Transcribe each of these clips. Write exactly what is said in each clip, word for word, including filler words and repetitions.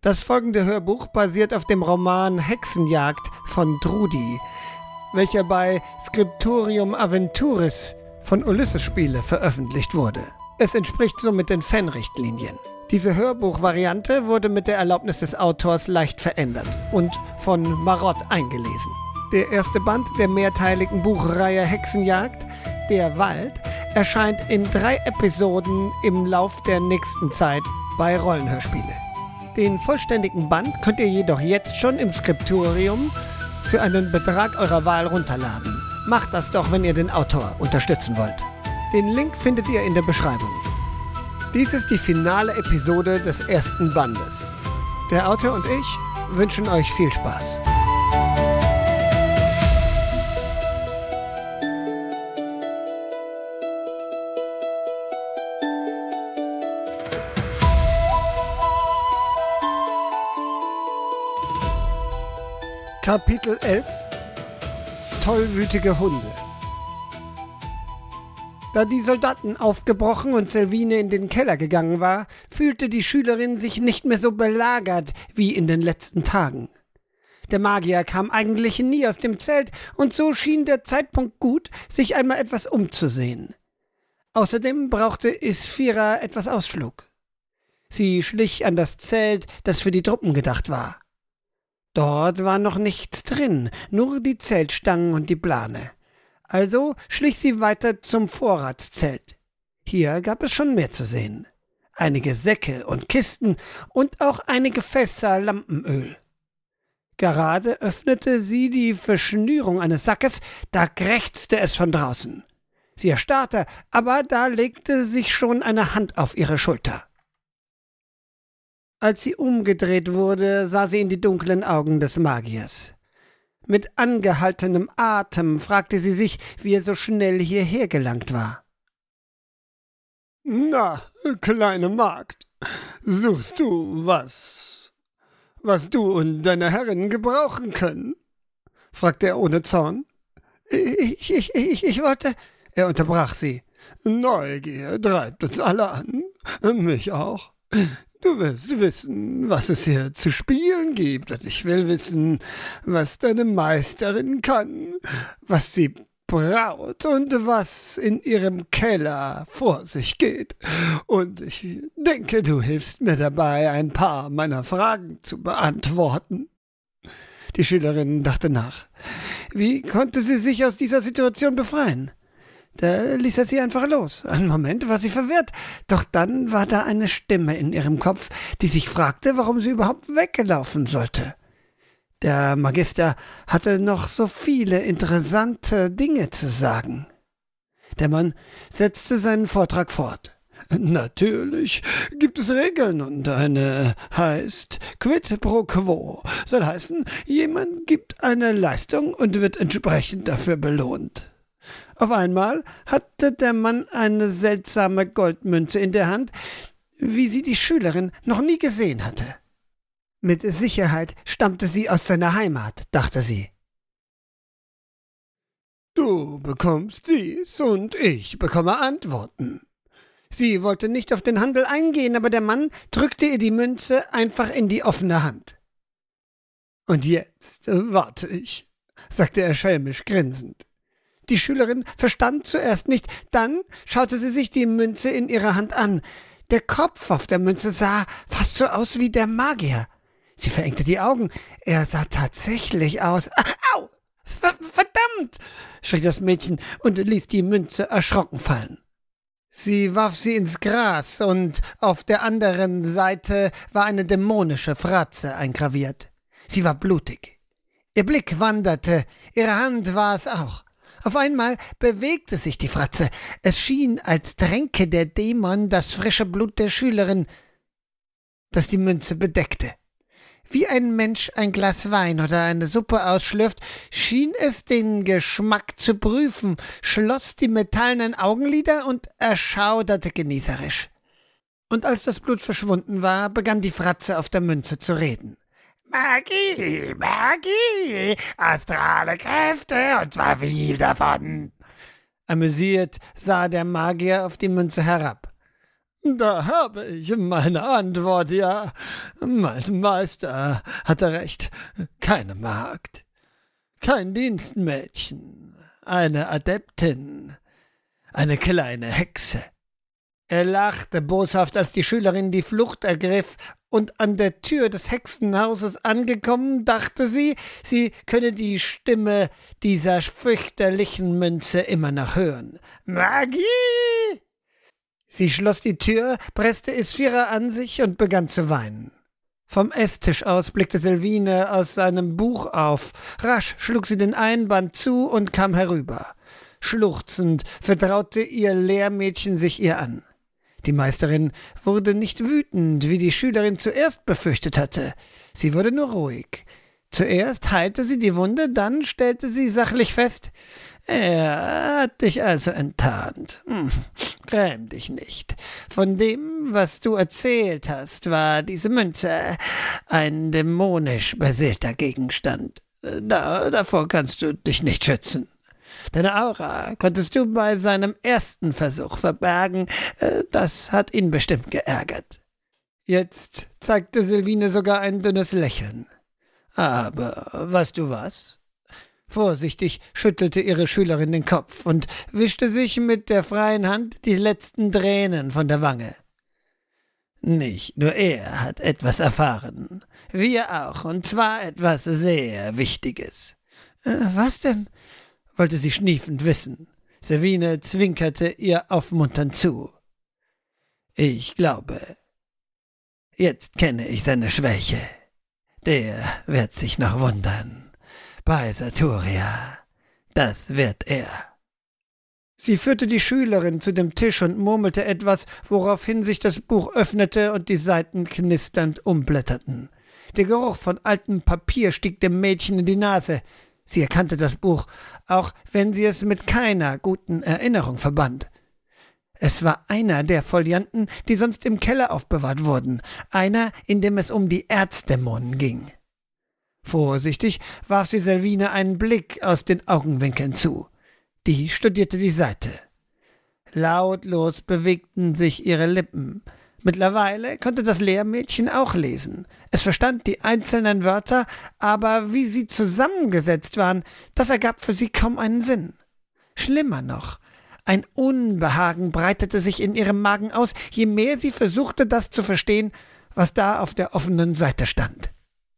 Das folgende Hörbuch basiert auf dem Roman Hexenjagd von Trudi, welcher bei Scriptorium Aventuris von Ulysses Spiele veröffentlicht wurde. Es entspricht somit den Fan-Richtlinien. Diese Hörbuchvariante wurde mit der Erlaubnis des Autors leicht verändert und von Marott eingelesen. Der erste Band der mehrteiligen Buchreihe Hexenjagd, Der Wald, erscheint in drei Episoden im Lauf der nächsten Zeit bei Rollenhörspiele. Den vollständigen Band könnt ihr jedoch jetzt schon im Scriptorium für einen Betrag eurer Wahl runterladen. Macht das doch, wenn ihr den Autor unterstützen wollt. Den Link findet ihr in der Beschreibung. Dies ist die finale Episode des ersten Bandes. Der Autor und ich wünschen euch viel Spaß. Kapitel elf – Tollwütige Hunde. Da die Soldaten aufgebrochen und Selvine in den Keller gegangen war, fühlte die Schülerin sich nicht mehr so belagert wie in den letzten Tagen. Der Magier kam eigentlich nie aus dem Zelt, und so schien der Zeitpunkt gut, sich einmal etwas umzusehen. Außerdem brauchte Isphira etwas Ausflug. Sie schlich an das Zelt, das für die Truppen gedacht war. Dort war noch nichts drin, nur die Zeltstangen und die Plane. Also schlich sie weiter zum Vorratszelt. Hier gab es schon mehr zu sehen. Einige Säcke und Kisten und auch einige Fässer Lampenöl. Gerade öffnete sie die Verschnürung eines Sackes, da krächzte es von draußen. Sie erstarrte, aber da legte sich schon eine Hand auf ihre Schulter. Als sie umgedreht wurde, sah sie in die dunklen Augen des Magiers. Mit angehaltenem Atem fragte sie sich, wie er so schnell hierher gelangt war. »Na, kleine Magd, suchst du was, was du und deine Herren gebrauchen können?« fragte er ohne Zorn. »Ich, ich, ich, ich wollte...« Er unterbrach sie. »Neugier treibt uns alle an, mich auch. Du willst wissen, was es hier zu spielen gibt, und ich will wissen, was deine Meisterin kann, was sie braut und was in ihrem Keller vor sich geht. Und ich denke, du hilfst mir dabei, ein paar meiner Fragen zu beantworten.« Die Schülerin dachte nach. Wie konnte sie sich aus dieser Situation befreien? Da ließ er sie einfach los. Einen Moment war sie verwirrt, doch dann war da eine Stimme in ihrem Kopf, die sich fragte, warum sie überhaupt weggelaufen sollte. Der Magister hatte noch so viele interessante Dinge zu sagen. Der Mann setzte seinen Vortrag fort. »Natürlich gibt es Regeln, und eine heißt quid pro quo. Soll heißen, jemand gibt eine Leistung und wird entsprechend dafür belohnt.« Auf einmal hatte der Mann eine seltsame Goldmünze in der Hand, wie sie die Schülerin noch nie gesehen hatte. Mit Sicherheit stammte sie aus seiner Heimat, dachte sie. »Du bekommst dies und ich bekomme Antworten.« Sie wollte nicht auf den Handel eingehen, aber der Mann drückte ihr die Münze einfach in die offene Hand. »Und jetzt warte ich«, sagte er schelmisch grinsend. Die Schülerin verstand zuerst nicht, dann schaute sie sich die Münze in ihrer Hand an. Der Kopf auf der Münze sah fast so aus wie der Magier. Sie verengte die Augen. Er sah tatsächlich aus. »Au! Verdammt!« schrie das Mädchen und ließ die Münze erschrocken fallen. Sie warf sie ins Gras, und auf der anderen Seite war eine dämonische Fratze eingraviert. Sie war blutig. Ihr Blick wanderte, ihre Hand war es auch. Auf einmal bewegte sich die Fratze. Es schien, als tränke der Dämon das frische Blut der Schülerin, das die Münze bedeckte. Wie ein Mensch ein Glas Wein oder eine Suppe ausschlürft, schien es den Geschmack zu prüfen, schloss die metallenen Augenlider und erschauderte genießerisch. Und als das Blut verschwunden war, begann die Fratze auf der Münze zu reden. »Magie, Magie, astrale Kräfte, und zwar viel davon.« Amüsiert sah der Magier auf die Münze herab. Da habe ich meine Antwort, ja. Mein Meister hatte recht. Keine Magd, kein Dienstmädchen, eine Adeptin, eine kleine Hexe. Er lachte boshaft, als die Schülerin die Flucht ergriff, und an der Tür des Hexenhauses angekommen, dachte sie, sie könne die Stimme dieser fürchterlichen Münze immer noch hören. »Magie!« Sie schloss die Tür, presste Isphira an sich und begann zu weinen. Vom Esstisch aus blickte Selvine aus seinem Buch auf. Rasch schlug sie den Einband zu und kam herüber. Schluchzend vertraute ihr Lehrmädchen sich ihr an. Die Meisterin wurde nicht wütend, wie die Schülerin zuerst befürchtet hatte. Sie wurde nur ruhig. Zuerst heilte sie die Wunde, dann stellte sie sachlich fest: »Er hat dich also enttarnt. Hm, gräm dich nicht. Von dem, was du erzählt hast, war diese Münze ein dämonisch beseelter Gegenstand. Da, davor kannst du dich nicht schützen. Deine Aura konntest du bei seinem ersten Versuch verbergen. Das hat ihn bestimmt geärgert.« Jetzt zeigte Selvine sogar ein dünnes Lächeln. »Aber weißt du was?« Vorsichtig schüttelte ihre Schülerin den Kopf und wischte sich mit der freien Hand die letzten Tränen von der Wange. »Nicht nur er hat etwas erfahren. Wir auch, und zwar etwas sehr Wichtiges.« Äh, »Was denn?« wollte sie schniefend wissen. Selvine zwinkerte ihr aufmunternd zu. »Ich glaube, jetzt kenne ich seine Schwäche. Der wird sich noch wundern. Bei Saturia, das wird er.« Sie führte die Schülerin zu dem Tisch und murmelte etwas, woraufhin sich das Buch öffnete und die Seiten knisternd umblätterten. Der Geruch von altem Papier stieg dem Mädchen in die Nase. Sie erkannte das Buch, auch wenn sie es mit keiner guten Erinnerung verband. Es war einer der Folianten, die sonst im Keller aufbewahrt wurden, einer, in dem es um die Erzdämonen ging. Vorsichtig warf sie Selvine einen Blick aus den Augenwinkeln zu. Die studierte die Seite. Lautlos bewegten sich ihre Lippen. Mittlerweile konnte das Lehrmädchen auch lesen. Es verstand die einzelnen Wörter, aber wie sie zusammengesetzt waren, das ergab für sie kaum einen Sinn. Schlimmer noch, ein Unbehagen breitete sich in ihrem Magen aus, je mehr sie versuchte, das zu verstehen, was da auf der offenen Seite stand.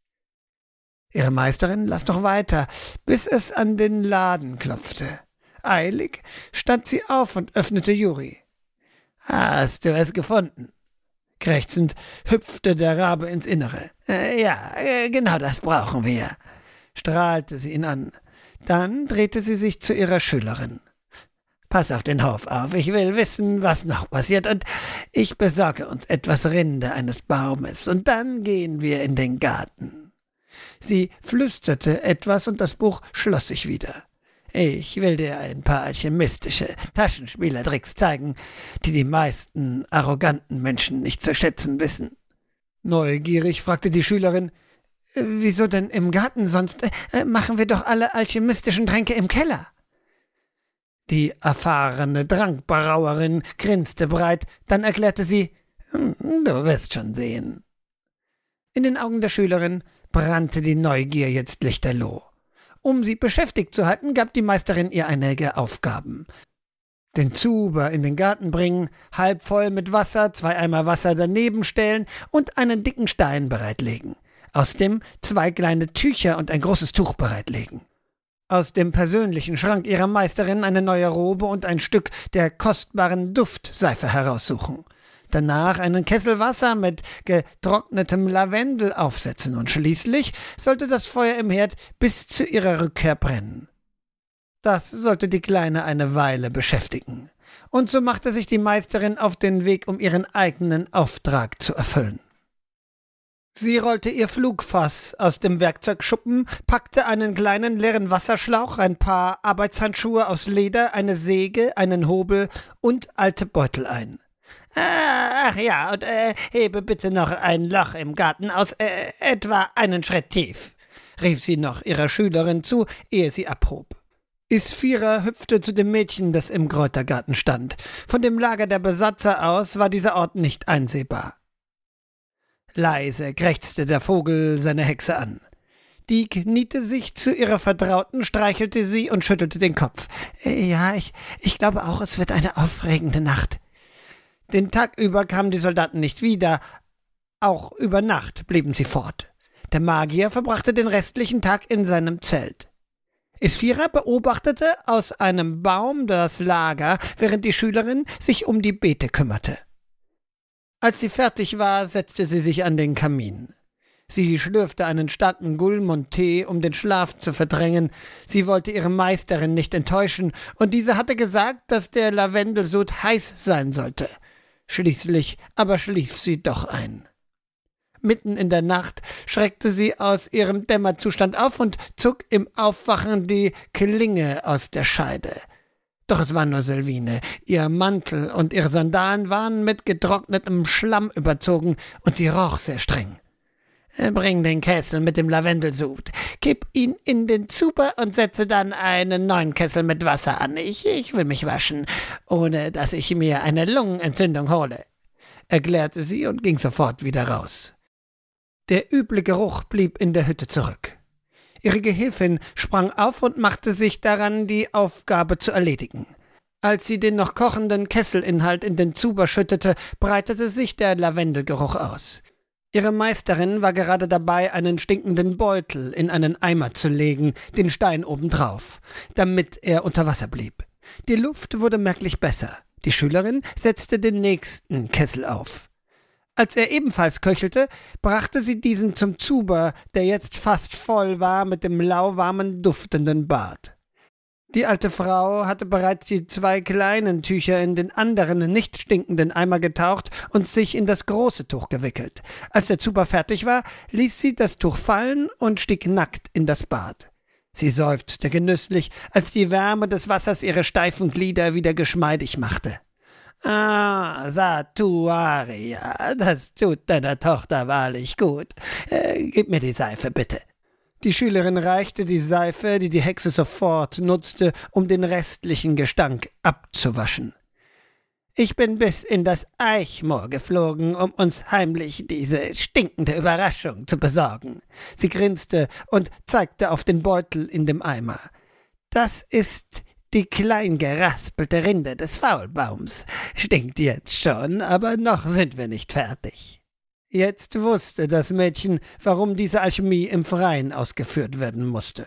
Ihre Meisterin las noch weiter, bis es an den Laden klopfte. Eilig stand sie auf und öffnete Juri. »Hast du es gefunden?« Krächzend hüpfte der Rabe ins Innere. Äh, »Ja, äh, genau das brauchen wir«, strahlte sie ihn an. Dann drehte sie sich zu ihrer Schülerin. »Pass auf den Hof auf, ich will wissen, was noch passiert, und ich besorge uns etwas Rinde eines Baumes, und dann gehen wir in den Garten.« Sie flüsterte etwas, und das Buch schloss sich wieder. »Ich will dir ein paar alchemistische Taschenspielertricks zeigen, die die meisten arroganten Menschen nicht zu schätzen wissen.« Neugierig fragte die Schülerin: »Wieso denn im Garten? Sonst äh, machen wir doch alle alchemistischen Tränke im Keller.« Die erfahrene Trankbrauerin grinste breit, dann erklärte sie: »Du wirst schon sehen.« In den Augen der Schülerin brannte die Neugier jetzt lichterloh. Um sie beschäftigt zu halten, gab die Meisterin ihr einige Aufgaben. Den Zuber in den Garten bringen, halb voll mit Wasser, zwei Eimer Wasser daneben stellen und einen dicken Stein bereitlegen. Aus dem zwei kleine Tücher und ein großes Tuch bereitlegen. Aus dem persönlichen Schrank ihrer Meisterin eine neue Robe und ein Stück der kostbaren Duftseife heraussuchen. Danach einen Kessel Wasser mit getrocknetem Lavendel aufsetzen und schließlich sollte das Feuer im Herd bis zu ihrer Rückkehr brennen. Das sollte die Kleine eine Weile beschäftigen. Und so machte sich die Meisterin auf den Weg, um ihren eigenen Auftrag zu erfüllen. Sie rollte ihr Flugfass aus dem Werkzeugschuppen, packte einen kleinen leeren Wasserschlauch, ein paar Arbeitshandschuhe aus Leder, eine Säge, einen Hobel und alte Beutel ein. »Ach ja, und äh, hebe bitte noch ein Loch im Garten aus, äh, etwa einen Schritt tief«, rief sie noch ihrer Schülerin zu, ehe sie abhob. Isphira hüpfte zu dem Mädchen, das im Kräutergarten stand. Von dem Lager der Besatzer aus war dieser Ort nicht einsehbar. Leise krächzte der Vogel seine Hexe an. Die kniete sich zu ihrer Vertrauten, streichelte sie und schüttelte den Kopf. »Ja, ich, ich glaube auch, es wird eine aufregende Nacht.« Den Tag über kamen die Soldaten nicht wieder. Auch über Nacht blieben sie fort. Der Magier verbrachte den restlichen Tag in seinem Zelt. Isphira beobachtete aus einem Baum das Lager, während die Schülerin sich um die Beete kümmerte. Als sie fertig war, setzte sie sich an den Kamin. Sie schlürfte einen starken Gulm und Tee, um den Schlaf zu verdrängen. Sie wollte ihre Meisterin nicht enttäuschen, und diese hatte gesagt, dass der Lavendelsud heiß sein sollte. Schließlich aber schlief sie doch ein. Mitten in der Nacht schreckte sie aus ihrem Dämmerzustand auf und zog im Aufwachen die Klinge aus der Scheide. Doch es war nur Selvine. Ihr Mantel und ihre Sandalen waren mit getrocknetem Schlamm überzogen, und sie roch sehr streng. »Bring den Kessel mit dem Lavendelsud, kipp ihn in den Zuber und setze dann einen neuen Kessel mit Wasser an. Ich, ich will mich waschen, ohne dass ich mir eine Lungenentzündung hole«, erklärte sie und ging sofort wieder raus. Der üble Geruch blieb in der Hütte zurück. Ihre Gehilfin sprang auf und machte sich daran, die Aufgabe zu erledigen. Als sie den noch kochenden Kesselinhalt in den Zuber schüttete, breitete sich der Lavendelgeruch aus. Ihre Meisterin war gerade dabei, einen stinkenden Beutel in einen Eimer zu legen, den Stein obendrauf, damit er unter Wasser blieb. Die Luft wurde merklich besser. Die Schülerin setzte den nächsten Kessel auf. Als er ebenfalls köchelte, brachte sie diesen zum Zuber, der jetzt fast voll war mit dem lauwarmen, duftenden Bad. Die alte Frau hatte bereits die zwei kleinen Tücher in den anderen, nicht stinkenden Eimer getaucht und sich in das große Tuch gewickelt. Als der Zuber fertig war, ließ sie das Tuch fallen und stieg nackt in das Bad. Sie seufzte genüsslich, als die Wärme des Wassers ihre steifen Glieder wieder geschmeidig machte. »Ah, Satuaria, das tut deiner Tochter wahrlich gut. Äh, gib mir die Seife, bitte.« Die Schülerin reichte die Seife, die die Hexe sofort nutzte, um den restlichen Gestank abzuwaschen. »Ich bin bis in das Eichmoor geflogen, um uns heimlich diese stinkende Überraschung zu besorgen.« Sie grinste und zeigte auf den Beutel in dem Eimer. »Das ist die klein geraspelte Rinde des Faulbaums. Stinkt jetzt schon, aber noch sind wir nicht fertig.« Jetzt wusste das Mädchen, warum diese Alchemie im Freien ausgeführt werden musste.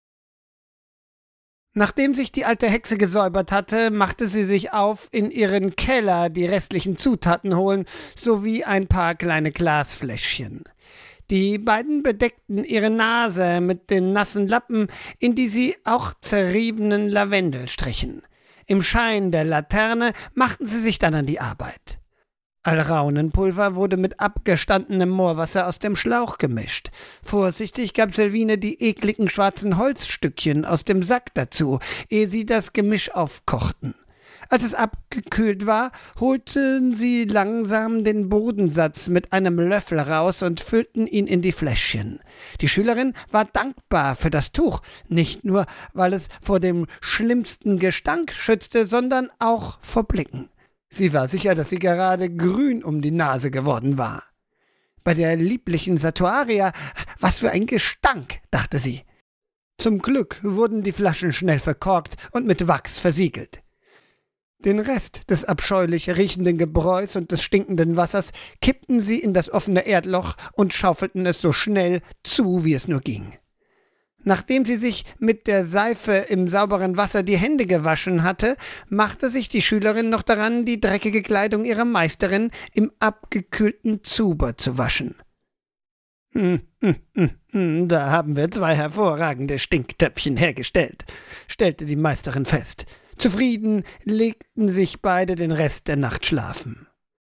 Nachdem sich die alte Hexe gesäubert hatte, machte sie sich auf, in ihren Keller die restlichen Zutaten holen, sowie ein paar kleine Glasfläschchen. Die beiden bedeckten ihre Nase mit den nassen Lappen, in die sie auch zerriebenen Lavendel strichen. Im Schein der Laterne machten sie sich dann an die Arbeit. Alraunenpulver wurde mit abgestandenem Moorwasser aus dem Schlauch gemischt. Vorsichtig gab Selvine die ekligen schwarzen Holzstückchen aus dem Sack dazu, ehe sie das Gemisch aufkochten. Als es abgekühlt war, holten sie langsam den Bodensatz mit einem Löffel raus und füllten ihn in die Fläschchen. Die Schülerin war dankbar für das Tuch, nicht nur, weil es vor dem schlimmsten Gestank schützte, sondern auch vor Blicken. Sie war sicher, dass sie gerade grün um die Nase geworden war. Bei der lieblichen Satuaria, was für ein Gestank, dachte sie. Zum Glück wurden die Flaschen schnell verkorkt und mit Wachs versiegelt. Den Rest des abscheulich riechenden Gebräus und des stinkenden Wassers kippten sie in das offene Erdloch und schaufelten es so schnell zu, wie es nur ging. Nachdem sie sich mit der Seife im sauberen Wasser die Hände gewaschen hatte, machte sich die Schülerin noch daran, die dreckige Kleidung ihrer Meisterin im abgekühlten Zuber zu waschen. Hm, hm, hm, hm, da haben wir zwei hervorragende Stinktöpfchen hergestellt, stellte die Meisterin fest. Zufrieden legten sich beide den Rest der Nacht schlafen.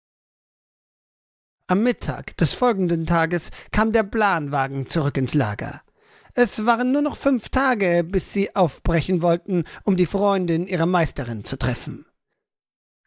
Am Mittag des folgenden Tages kam der Planwagen zurück ins Lager. Es waren nur noch fünf Tage, bis sie aufbrechen wollten, um die Freundin ihrer Meisterin zu treffen.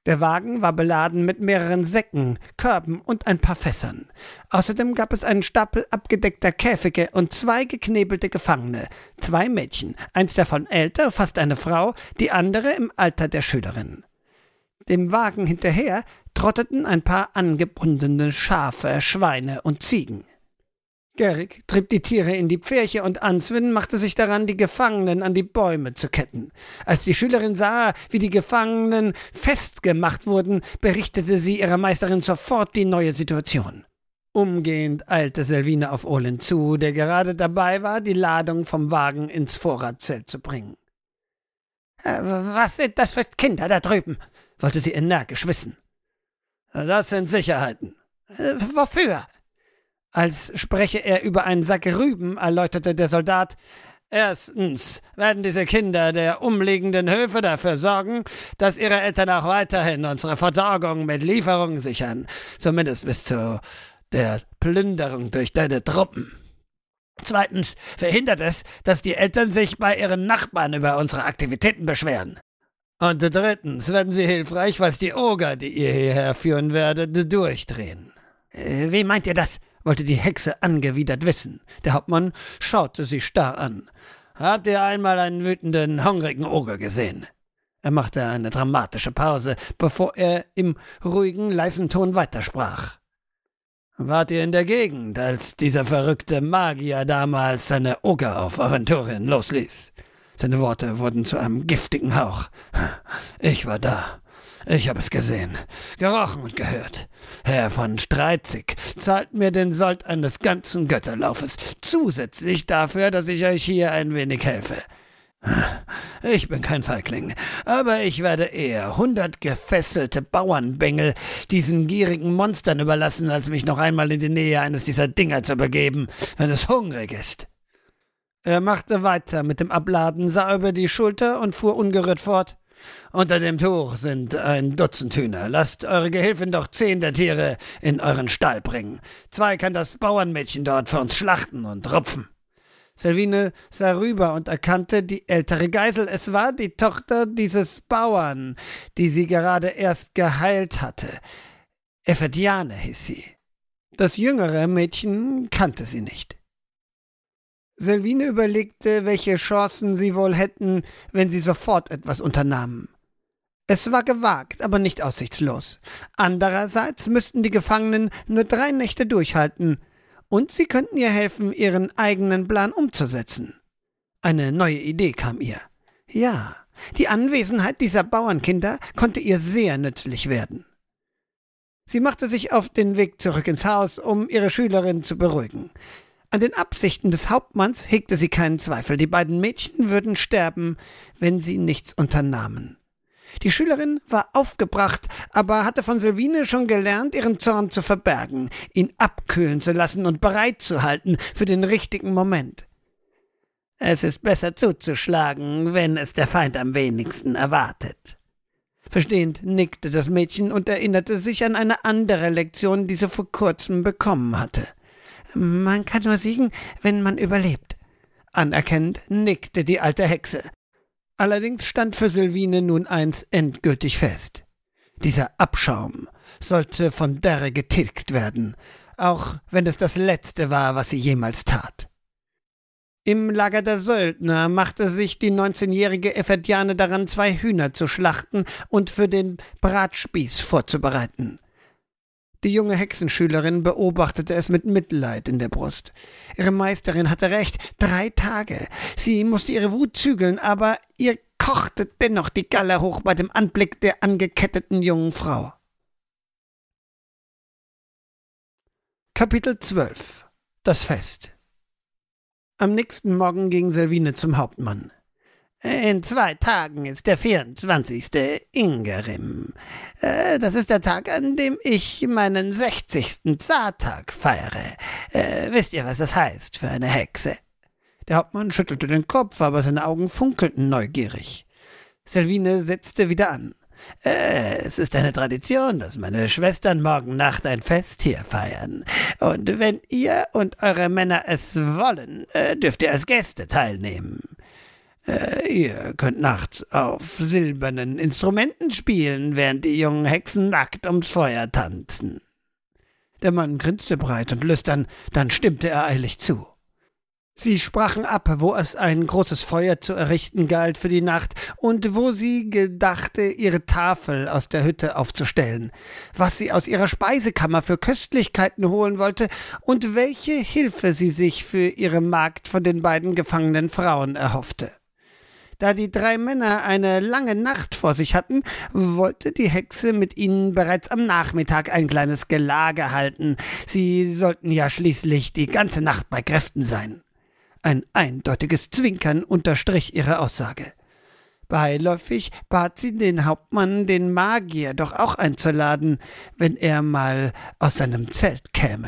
Der Wagen war beladen mit mehreren Säcken, Körben und ein paar Fässern. Außerdem gab es einen Stapel abgedeckter Käfige und zwei geknebelte Gefangene, zwei Mädchen, eins davon älter, fast eine Frau, die andere im Alter der Schülerin. Dem Wagen hinterher trotteten ein paar angebundene Schafe, Schweine und Ziegen. Gerig trieb die Tiere in die Pferche und Answin machte sich daran, die Gefangenen an die Bäume zu ketten. Als die Schülerin sah, wie die Gefangenen festgemacht wurden, berichtete sie ihrer Meisterin sofort die neue Situation. Umgehend eilte Selvine auf Olin zu, der gerade dabei war, die Ladung vom Wagen ins Vorratszelt zu bringen. Äh, »Was sind das für Kinder da drüben?« wollte sie energisch wissen. »Das sind Sicherheiten.« Äh, »Wofür?« Als spreche er über einen Sack Rüben, erläuterte der Soldat: »Erstens werden diese Kinder der umliegenden Höfe dafür sorgen, dass ihre Eltern auch weiterhin unsere Versorgung mit Lieferungen sichern, zumindest bis zu der Plünderung durch deine Truppen. Zweitens verhindert es, dass die Eltern sich bei ihren Nachbarn über unsere Aktivitäten beschweren. Und drittens werden sie hilfreich, falls die Oger, die ihr hierher führen werdet, durchdrehen.« Äh, »Wie meint ihr das?« wollte die Hexe angewidert wissen. Der Hauptmann schaute sie starr an. »Habt ihr einmal einen wütenden, hungrigen Oger gesehen?« Er machte eine dramatische Pause, bevor er im ruhigen, leisen Ton weitersprach. »Wart ihr in der Gegend, als dieser verrückte Magier damals seine Oger auf Aventurien losließ?« Seine Worte wurden zu einem giftigen Hauch. »Ich war da. Ich habe es gesehen, gerochen und gehört. Herr von Streitzig zahlt mir den Sold eines ganzen Götterlaufes, zusätzlich dafür, dass ich euch hier ein wenig helfe. Ich bin kein Feigling, aber ich werde eher hundert gefesselte Bauernbengel diesen gierigen Monstern überlassen, als mich noch einmal in die Nähe eines dieser Dinger zu begeben, wenn es hungrig ist.« Er machte weiter mit dem Abladen, sah über die Schulter und fuhr ungerührt fort. »Unter dem Tuch sind ein Dutzend Hühner. Lasst eure Gehilfin doch zehn der Tiere in euren Stall bringen. Zwei kann das Bauernmädchen dort für uns schlachten und rupfen.« Selvine sah rüber und erkannte die ältere Geisel. Es war die Tochter dieses Bauern, die sie gerade erst geheilt hatte. Efediane hieß sie. Das jüngere Mädchen kannte sie nicht. Selvine überlegte, welche Chancen sie wohl hätten, wenn sie sofort etwas unternahmen. Es war gewagt, aber nicht aussichtslos. Andererseits müssten die Gefangenen nur drei Nächte durchhalten, und sie könnten ihr helfen, ihren eigenen Plan umzusetzen. Eine neue Idee kam ihr. Ja, die Anwesenheit dieser Bauernkinder konnte ihr sehr nützlich werden. Sie machte sich auf den Weg zurück ins Haus, um ihre Schülerin zu beruhigen. An den Absichten des Hauptmanns hegte sie keinen Zweifel. Die beiden Mädchen würden sterben, wenn sie nichts unternahmen. Die Schülerin war aufgebracht, aber hatte von Selvine schon gelernt, ihren Zorn zu verbergen, ihn abkühlen zu lassen und bereit zu halten für den richtigen Moment. Es ist besser zuzuschlagen, wenn es der Feind am wenigsten erwartet. Verstehend nickte das Mädchen und erinnerte sich an eine andere Lektion, die sie vor kurzem bekommen hatte. Man kann nur siegen, wenn man überlebt. Anerkennend nickte die alte Hexe. Allerdings stand für Selvine nun eins endgültig fest. Dieser Abschaum sollte von Derre getilgt werden, auch wenn es das Letzte war, was sie jemals tat. Im Lager der Söldner machte sich die neunzehnjährige Efediane daran, zwei Hühner zu schlachten und für den Bratspieß vorzubereiten. Die junge Hexenschülerin beobachtete es mit Mitleid in der Brust. Ihre Meisterin hatte recht, drei Tage. Sie musste ihre Wut zügeln, aber ihr kochte dennoch die Galle hoch bei dem Anblick der angeketteten jungen Frau. Kapitel zwölf. Das Fest. Am nächsten Morgen ging Selvine zum Hauptmann. »In zwei Tagen ist der vierundzwanzigste Ingerim. Äh, das ist der Tag, an dem ich meinen sechzigsten Zartag feiere. Äh, wisst ihr, was das heißt für eine Hexe?« Der Hauptmann schüttelte den Kopf, aber seine Augen funkelten neugierig. Selvine setzte wieder an. Äh, es ist eine Tradition, dass meine Schwestern morgen Nacht ein Fest hier feiern. Und wenn ihr und eure Männer es wollen, äh, dürft ihr als Gäste teilnehmen. Äh, ihr könnt nachts auf silbernen Instrumenten spielen, während die jungen Hexen nackt ums Feuer tanzen.« Der Mann grinste breit und lüstern, dann stimmte er eilig zu. Sie sprachen ab, wo es ein großes Feuer zu errichten galt für die Nacht und wo sie gedachte, ihre Tafel aus der Hütte aufzustellen, was sie aus ihrer Speisekammer für Köstlichkeiten holen wollte und welche Hilfe sie sich für ihre Magd von den beiden gefangenen Frauen erhoffte. Da die drei Männer eine lange Nacht vor sich hatten, wollte die Hexe mit ihnen bereits am Nachmittag ein kleines Gelage halten. Sie sollten ja schließlich die ganze Nacht bei Kräften sein. Ein eindeutiges Zwinkern unterstrich ihre Aussage. Beiläufig bat sie den Hauptmann, den Magier doch auch einzuladen, wenn er mal aus seinem Zelt käme.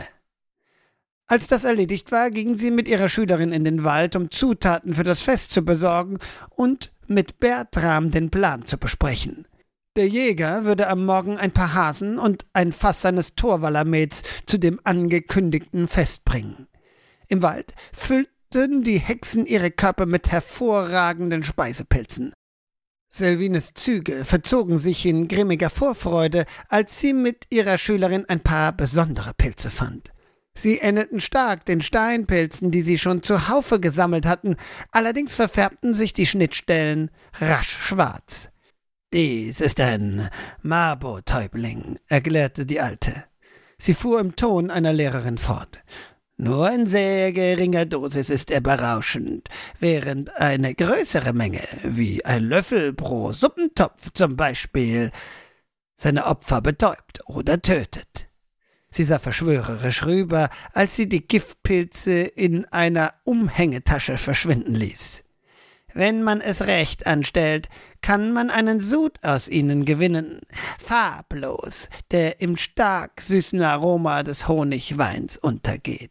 Als das erledigt war, ging sie mit ihrer Schülerin in den Wald, um Zutaten für das Fest zu besorgen und mit Bertram den Plan zu besprechen. Der Jäger würde am Morgen ein paar Hasen und ein Fass seines Torwallermets zu dem angekündigten Fest bringen. Im Wald füllten die Hexen ihre Körper mit hervorragenden Speisepilzen. Selvines Züge verzogen sich in grimmiger Vorfreude, als sie mit ihrer Schülerin ein paar besondere Pilze fand. Sie ähnelten stark den Steinpilzen, die sie schon zu Haufe gesammelt hatten, allerdings verfärbten sich die Schnittstellen rasch schwarz. »Dies ist ein Marbotäubling«, erklärte die Alte. Sie fuhr im Ton einer Lehrerin fort. »Nur in sehr geringer Dosis ist er berauschend, während eine größere Menge, wie ein Löffel pro Suppentopf zum Beispiel, seine Opfer betäubt oder tötet.« Sie sah verschwörerisch rüber, als sie die Giftpilze in einer Umhängetasche verschwinden ließ. »Wenn man es recht anstellt, kann man einen Sud aus ihnen gewinnen, farblos, der im stark süßen Aroma des Honigweins untergeht.«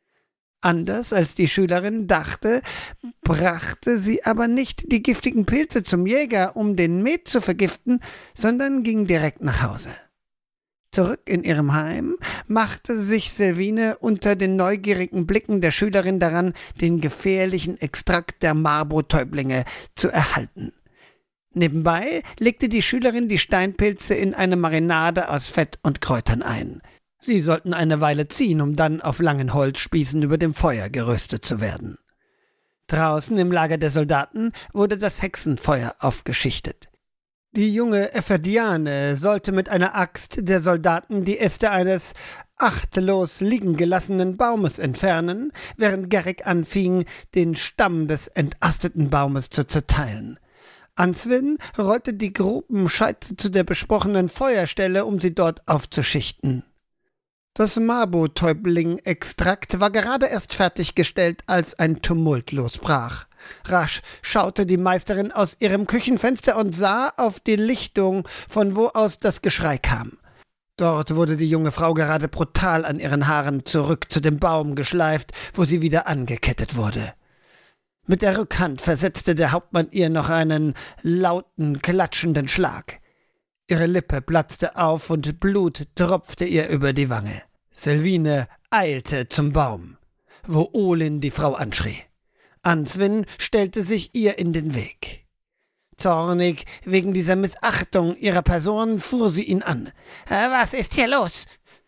Anders als die Schülerin dachte, brachte sie aber nicht die giftigen Pilze zum Jäger, um den Met zu vergiften, sondern ging direkt nach Hause. Zurück in ihrem Heim machte sich Selvine unter den neugierigen Blicken der Schülerin daran, den gefährlichen Extrakt der Marbotäublinge zu erhalten. Nebenbei legte die Schülerin die Steinpilze in eine Marinade aus Fett und Kräutern ein. Sie sollten eine Weile ziehen, um dann auf langen Holzspießen über dem Feuer geröstet zu werden. Draußen im Lager der Soldaten wurde das Hexenfeuer aufgeschichtet. Die junge Ephediane sollte mit einer Axt der Soldaten die Äste eines achtlos liegen gelassenen Baumes entfernen, während Garrick anfing, den Stamm des entasteten Baumes zu zerteilen. Answin rollte die groben Scheitel zu der besprochenen Feuerstelle, um sie dort aufzuschichten. Das Marbotäubling-Extrakt war gerade erst fertiggestellt, als ein Tumult losbrach. Rasch schaute die Meisterin aus ihrem Küchenfenster und sah auf die Lichtung, von wo aus das Geschrei kam. Dort wurde die junge Frau gerade brutal an ihren Haaren zurück zu dem Baum geschleift, wo sie wieder angekettet wurde. Mit der Rückhand versetzte der Hauptmann ihr noch einen lauten, klatschenden Schlag. Ihre Lippe platzte auf und Blut tropfte ihr über die Wange. Selvine eilte zum Baum, wo Olin die Frau anschrie. Answin stellte sich ihr in den Weg. Zornig wegen dieser Missachtung ihrer Person fuhr sie ihn an. »Was ist hier los?«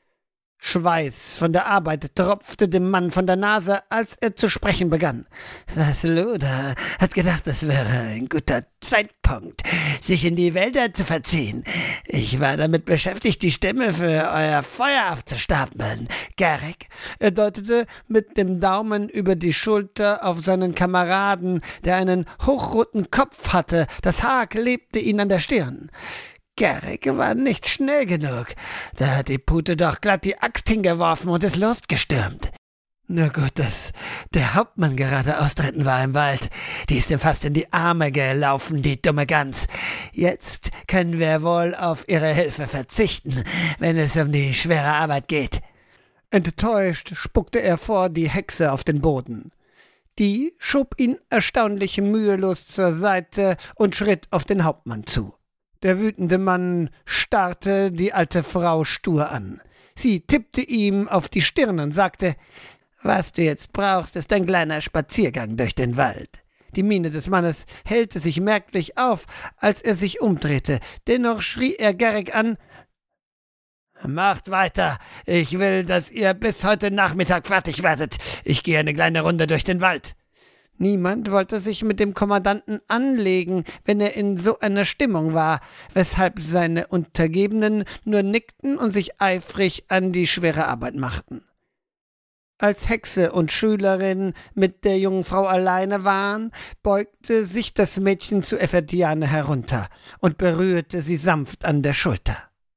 Schweiß von der Arbeit tropfte dem Mann von der Nase, als er zu sprechen begann. »Das Luder hat gedacht, es wäre ein guter Zeitpunkt, sich in die Wälder zu verziehen. Ich war damit beschäftigt, die Stämme für euer Feuer aufzustapeln. Garrick«, er deutete mit dem Daumen über die Schulter auf seinen Kameraden, der einen hochroten Kopf hatte, das Haar klebte ihn an der Stirn. Garrick war nicht schnell genug. Da hat die Pute doch glatt die Axt hingeworfen und ist losgestürmt. Nur gut, dass der Hauptmann gerade austreten war im Wald. Die ist ihm fast in die Arme gelaufen, die dumme Gans. Jetzt können wir wohl auf ihre Hilfe verzichten, wenn es um die schwere Arbeit geht. Enttäuscht spuckte er vor die Hexe auf den Boden. Die schob ihn erstaunlich mühelos zur Seite und schritt auf den Hauptmann zu. Der wütende Mann starrte die alte Frau stur an. Sie tippte ihm auf die Stirn und sagte, »Was du jetzt brauchst, ist ein kleiner Spaziergang durch den Wald. Die Miene des Mannes hellte sich merklich auf, als er sich umdrehte. Dennoch schrie er gierig an: »Macht weiter! Ich will, dass ihr bis heute Nachmittag fertig werdet. Ich gehe eine kleine Runde durch den Wald.« Niemand wollte sich mit dem Kommandanten anlegen, wenn er in so einer Stimmung war, weshalb seine Untergebenen nur nickten und sich eifrig an die schwere Arbeit machten. Als Hexe und Schülerin mit der jungen Frau alleine waren, beugte sich das Mädchen zu Ephediane herunter und berührte sie sanft an der Schulter.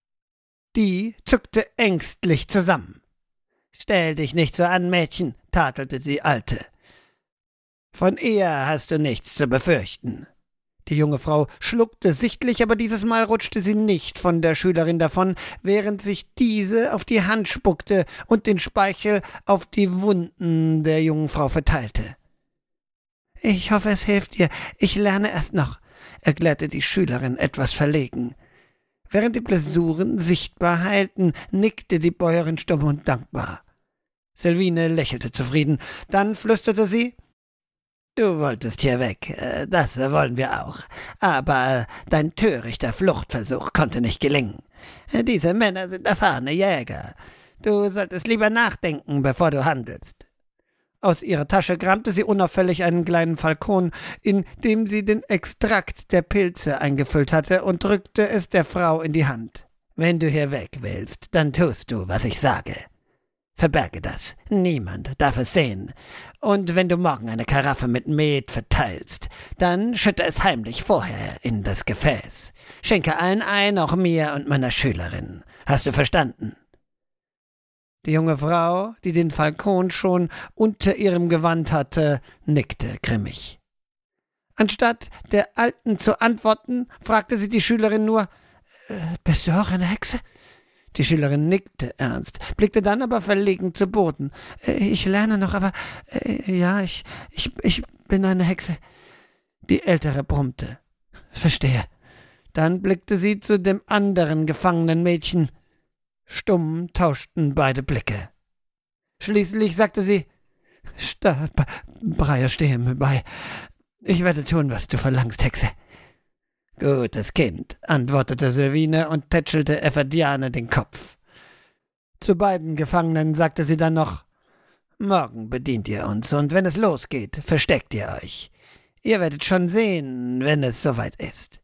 Die zuckte ängstlich zusammen. »Stell dich nicht so an, Mädchen«, tadelte die Alte. »Von ihr hast du nichts zu befürchten.« Die junge Frau schluckte sichtlich, aber dieses Mal rutschte sie nicht von der Schülerin davon, während sich diese auf die Hand spuckte und den Speichel auf die Wunden der jungen Frau verteilte. »Ich hoffe, es hilft ihr. Ich lerne erst noch«, erklärte die Schülerin etwas verlegen. Während die Blessuren sichtbar heilten, nickte die Bäuerin stumm und dankbar. Selvine lächelte zufrieden. Dann flüsterte sie: »Du wolltest hier weg, das wollen wir auch. Aber dein törichter Fluchtversuch konnte nicht gelingen. Diese Männer sind erfahrene Jäger. Du solltest lieber nachdenken, bevor du handelst.« Aus ihrer Tasche kramte sie unauffällig einen kleinen Falkon, in dem sie den Extrakt der Pilze eingefüllt hatte, und drückte es der Frau in die Hand. »Wenn du hier weg willst, dann tust du, was ich sage. Verberge das. Niemand darf es sehen. Und wenn du morgen eine Karaffe mit Met verteilst, dann schütte es heimlich vorher in das Gefäß. Schenke allen ein, auch mir und meiner Schülerin. Hast du verstanden?« Die junge Frau, die den Falkon schon unter ihrem Gewand hatte, nickte grimmig. Anstatt der Alten zu antworten, fragte sie die Schülerin nur: äh, »Bist du auch eine Hexe?« Die Schülerin nickte ernst, blickte dann aber verlegen zu Boden. Äh, »Ich lerne noch, aber äh, ja, ich, ich, ich bin eine Hexe.« Die Ältere brummte. »Verstehe.« Dann blickte sie zu dem anderen gefangenen Mädchen. Stumm tauschten beide Blicke. Schließlich sagte sie: »Breyer, stehe mir bei. Ich werde tun, was du verlangst, Hexe.« »Gutes Kind«, antwortete Selvine und tätschelte Ephediane den Kopf. Zu beiden Gefangenen sagte sie dann noch: »Morgen bedient ihr uns, und wenn es losgeht, versteckt ihr euch. Ihr werdet schon sehen, wenn es soweit ist.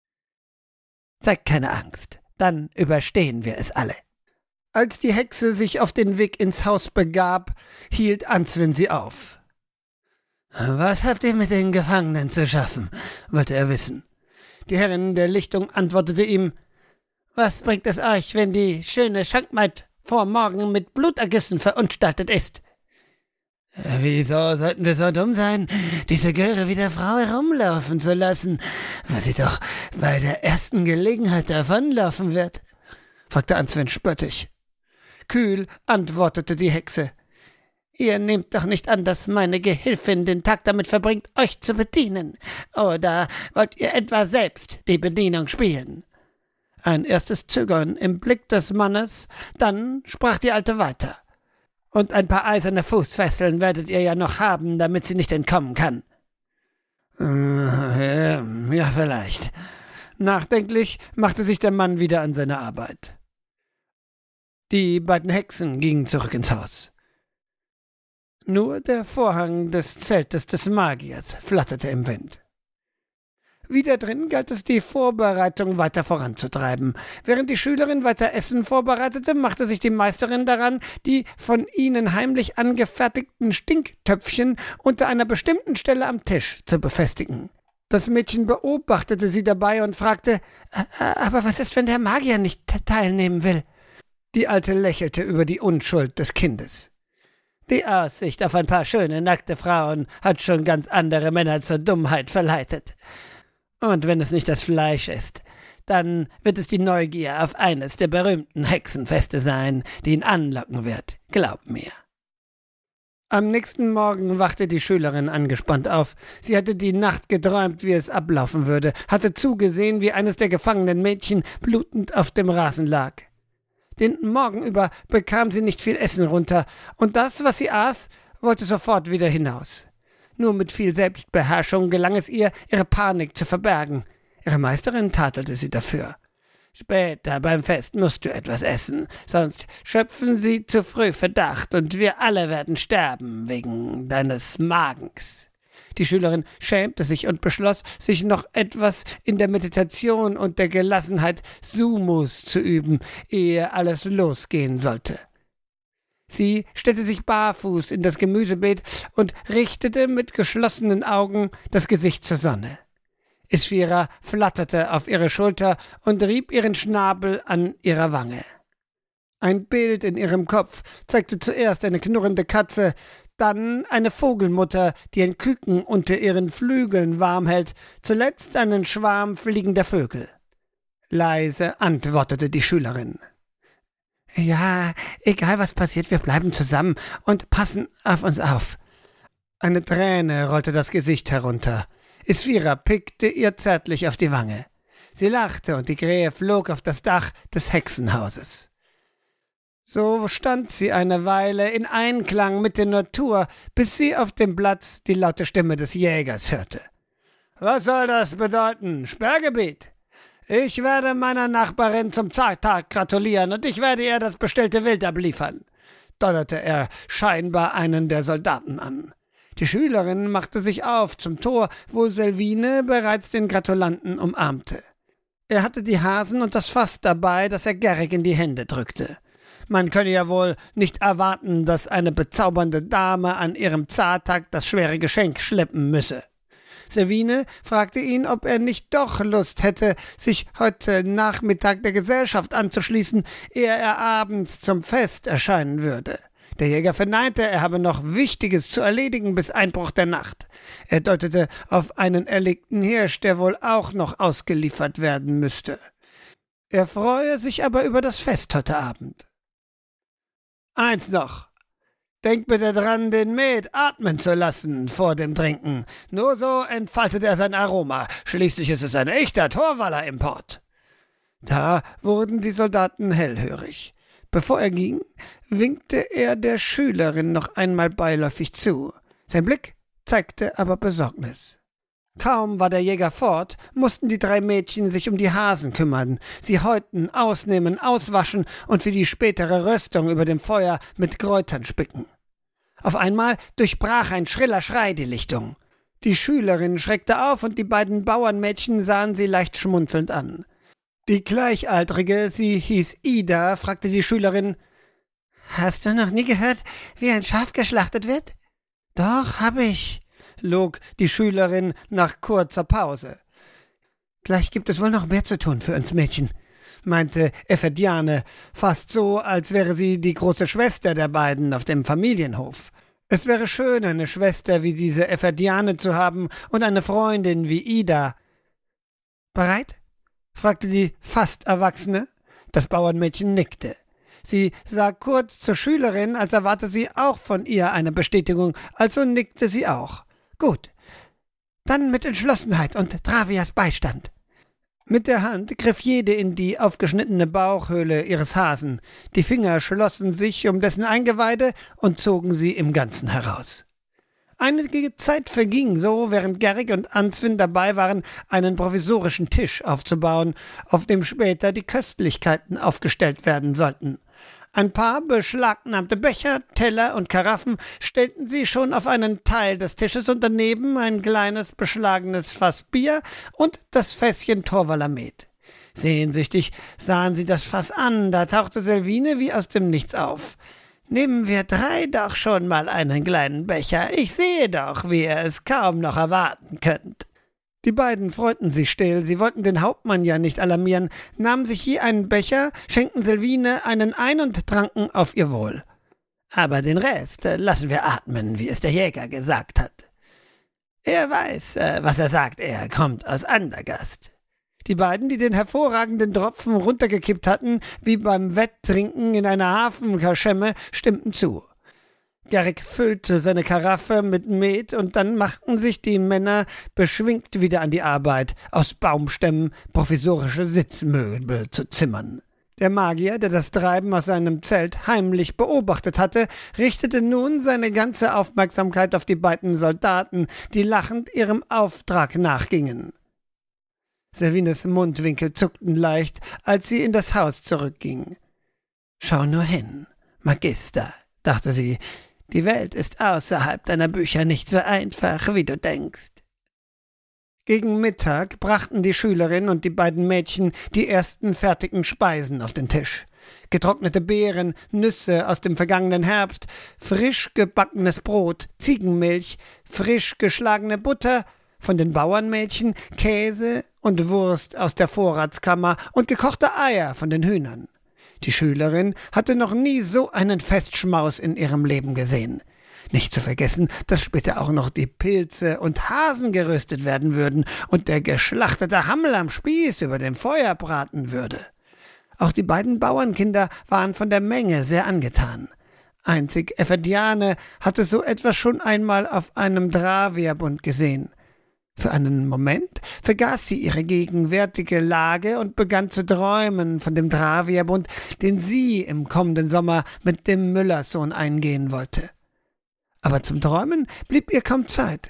Zeigt keine Angst, dann überstehen wir es alle.« Als die Hexe sich auf den Weg ins Haus begab, hielt Answin sie auf. »Was habt ihr mit den Gefangenen zu schaffen?« wollte er wissen. Die Herrin der Lichtung antwortete ihm: »Was bringt es euch, wenn die schöne Schankmaid vor morgen mit Blutergüssen verunstaltet ist?« »Wieso sollten wir so dumm sein, diese Göre wie der Frau herumlaufen zu lassen, weil sie doch bei der ersten Gelegenheit davonlaufen wird?« fragte Answin spöttisch. Kühl antwortete die Hexe: »Ihr nehmt doch nicht an, dass meine Gehilfin den Tag damit verbringt, euch zu bedienen. Oder wollt ihr etwa selbst die Bedienung spielen?« Ein erstes Zögern im Blick des Mannes, dann sprach die Alte weiter: »Und ein paar eiserne Fußfesseln werdet ihr ja noch haben, damit sie nicht entkommen kann.« äh, »Ja, vielleicht.« Nachdenklich machte sich der Mann wieder an seine Arbeit. Die beiden Hexen gingen zurück ins Haus. Nur der Vorhang des Zeltes des Magiers flatterte im Wind. Wieder drin galt es, die Vorbereitung weiter voranzutreiben. Während die Schülerin weiter Essen vorbereitete, machte sich die Meisterin daran, die von ihnen heimlich angefertigten Stinktöpfchen unter einer bestimmten Stelle am Tisch zu befestigen. Das Mädchen beobachtete sie dabei und fragte: »Aber was ist, wenn der Magier nicht teilnehmen will?« Die Alte lächelte über die Unschuld des Kindes. »Die Aussicht auf ein paar schöne, nackte Frauen hat schon ganz andere Männer zur Dummheit verleitet. Und wenn es nicht das Fleisch ist, dann wird es die Neugier auf eines der berühmten Hexenfeste sein, die ihn anlocken wird, glaub mir.« Am nächsten Morgen wachte die Schülerin angespannt auf. Sie hatte die Nacht geträumt, wie es ablaufen würde, hatte zugesehen, wie eines der gefangenen Mädchen blutend auf dem Rasen lag. Den Morgen über bekam sie nicht viel Essen runter, und das, was sie aß, wollte sofort wieder hinaus. Nur mit viel Selbstbeherrschung gelang es ihr, ihre Panik zu verbergen. Ihre Meisterin tadelte sie dafür. »Später beim Fest musst du etwas essen, sonst schöpfen sie zu früh Verdacht und wir alle werden sterben wegen deines Magens.« Die Schülerin schämte sich und beschloss, sich noch etwas in der Meditation und der Gelassenheit Sumos zu üben, ehe alles losgehen sollte. Sie stellte sich barfuß in das Gemüsebeet und richtete mit geschlossenen Augen das Gesicht zur Sonne. Isphira flatterte auf ihre Schulter und rieb ihren Schnabel an ihrer Wange. Ein Bild in ihrem Kopf zeigte zuerst eine knurrende Katze, dann eine Vogelmutter, die ein Küken unter ihren Flügeln warm hält, zuletzt einen Schwarm fliegender Vögel. Leise antwortete die Schülerin. »Ja, egal was passiert, wir bleiben zusammen und passen auf uns auf.« Eine Träne rollte das Gesicht herunter. Isphira pickte ihr zärtlich auf die Wange. Sie lachte und die Krähe flog auf das Dach des Hexenhauses. So stand sie eine Weile in Einklang mit der Natur, bis sie auf dem Platz die laute Stimme des Jägers hörte. »Was soll das bedeuten? Sperrgebiet? Ich werde meiner Nachbarin zum Zahltag gratulieren und ich werde ihr das bestellte Wild abliefern«, donnerte er scheinbar einen der Soldaten an. Die Schülerin machte sich auf zum Tor, wo Selvine bereits den Gratulanten umarmte. Er hatte die Hasen und das Fass dabei, das er Garrick in die Hände drückte. Man könne ja wohl nicht erwarten, dass eine bezaubernde Dame an ihrem Zahltag das schwere Geschenk schleppen müsse. Selvine fragte ihn, ob er nicht doch Lust hätte, sich heute Nachmittag der Gesellschaft anzuschließen, ehe er abends zum Fest erscheinen würde. Der Jäger verneinte, er habe noch Wichtiges zu erledigen bis Einbruch der Nacht. Er deutete auf einen erlegten Hirsch, der wohl auch noch ausgeliefert werden müsste. Er freue sich aber über das Fest heute Abend. »Eins noch. Denk bitte dran, den Met atmen zu lassen vor dem Trinken. Nur so entfaltet er sein Aroma. Schließlich ist es ein echter Thorwaller-Import.« Da wurden die Soldaten hellhörig. Bevor er ging, winkte er der Schülerin noch einmal beiläufig zu. Sein Blick zeigte aber Besorgnis. Kaum war der Jäger fort, mussten die drei Mädchen sich um die Hasen kümmern, sie häuten, ausnehmen, auswaschen und für die spätere Röstung über dem Feuer mit Kräutern spicken. Auf einmal durchbrach ein schriller Schrei die Lichtung. Die Schülerin schreckte auf und die beiden Bauernmädchen sahen sie leicht schmunzelnd an. Die Gleichaltrige, sie hieß Ida, fragte die Schülerin, »Hast du noch nie gehört, wie ein Schaf geschlachtet wird?« »Doch, hab ich«, log die Schülerin nach kurzer Pause. »Gleich gibt es wohl noch mehr zu tun für uns Mädchen«, meinte Ephediane, fast so, als wäre sie die große Schwester der beiden auf dem Familienhof. Es wäre schön, eine Schwester wie diese Ephediane zu haben und eine Freundin wie Ida. »Bereit?« fragte die fast Erwachsene. Das Bauernmädchen nickte. Sie sah kurz zur Schülerin, als erwarte sie auch von ihr eine Bestätigung, also nickte sie auch. »Gut, dann mit Entschlossenheit und Travias Beistand.« Mit der Hand griff jede in die aufgeschnittene Bauchhöhle ihres Hasen. Die Finger schlossen sich um dessen Eingeweide und zogen sie im Ganzen heraus. Einige Zeit verging so, während Garrick und Answin dabei waren, einen provisorischen Tisch aufzubauen, auf dem später die Köstlichkeiten aufgestellt werden sollten. Ein paar beschlagnahmte Becher, Teller und Karaffen stellten sie schon auf einen Teil des Tisches und daneben ein kleines beschlagenes Fass Bier und das Fässchen Thorwaller Met. Sehnsüchtig sahen sie das Fass an, da tauchte Selvine wie aus dem Nichts auf. »Nehmen wir drei doch schon mal einen kleinen Becher. Ich sehe doch, wie ihr es kaum noch erwarten könnt.« Die beiden freuten sich still, sie wollten den Hauptmann ja nicht alarmieren, nahmen sich je einen Becher, schenkten Selvine einen ein und tranken auf ihr Wohl. »Aber den Rest lassen wir atmen, wie es der Jäger gesagt hat. Er weiß, was er sagt, er kommt aus Andergast.« Die beiden, die den hervorragenden Tropfen runtergekippt hatten, wie beim Wetttrinken in einer Hafenkaschemme, stimmten zu. Garrick füllte seine Karaffe mit Met und dann machten sich die Männer beschwingt wieder an die Arbeit, aus Baumstämmen provisorische Sitzmöbel zu zimmern. Der Magier, der das Treiben aus seinem Zelt heimlich beobachtet hatte, richtete nun seine ganze Aufmerksamkeit auf die beiden Soldaten, die lachend ihrem Auftrag nachgingen. Selvines Mundwinkel zuckten leicht, als sie in das Haus zurückging. »Schau nur hin, Magister«, dachte sie, »die Welt ist außerhalb deiner Bücher nicht so einfach, wie du denkst.« Gegen Mittag brachten die Schülerin und die beiden Mädchen die ersten fertigen Speisen auf den Tisch. Getrocknete Beeren, Nüsse aus dem vergangenen Herbst, frisch gebackenes Brot, Ziegenmilch, frisch geschlagene Butter, von den Bauernmädchen Käse und Wurst aus der Vorratskammer und gekochte Eier von den Hühnern. Die Schülerin hatte noch nie so einen Festschmaus in ihrem Leben gesehen. Nicht zu vergessen, dass später auch noch die Pilze und Hasen geröstet werden würden und der geschlachtete Hammel am Spieß über dem Feuer braten würde. Auch die beiden Bauernkinder waren von der Menge sehr angetan. Einzig Efferdiane hatte so etwas schon einmal auf einem Dravierbund gesehen. Für einen Moment vergaß sie ihre gegenwärtige Lage und begann zu träumen von dem Dravierbund, den sie im kommenden Sommer mit dem Müllerssohn eingehen wollte. Aber zum Träumen blieb ihr kaum Zeit.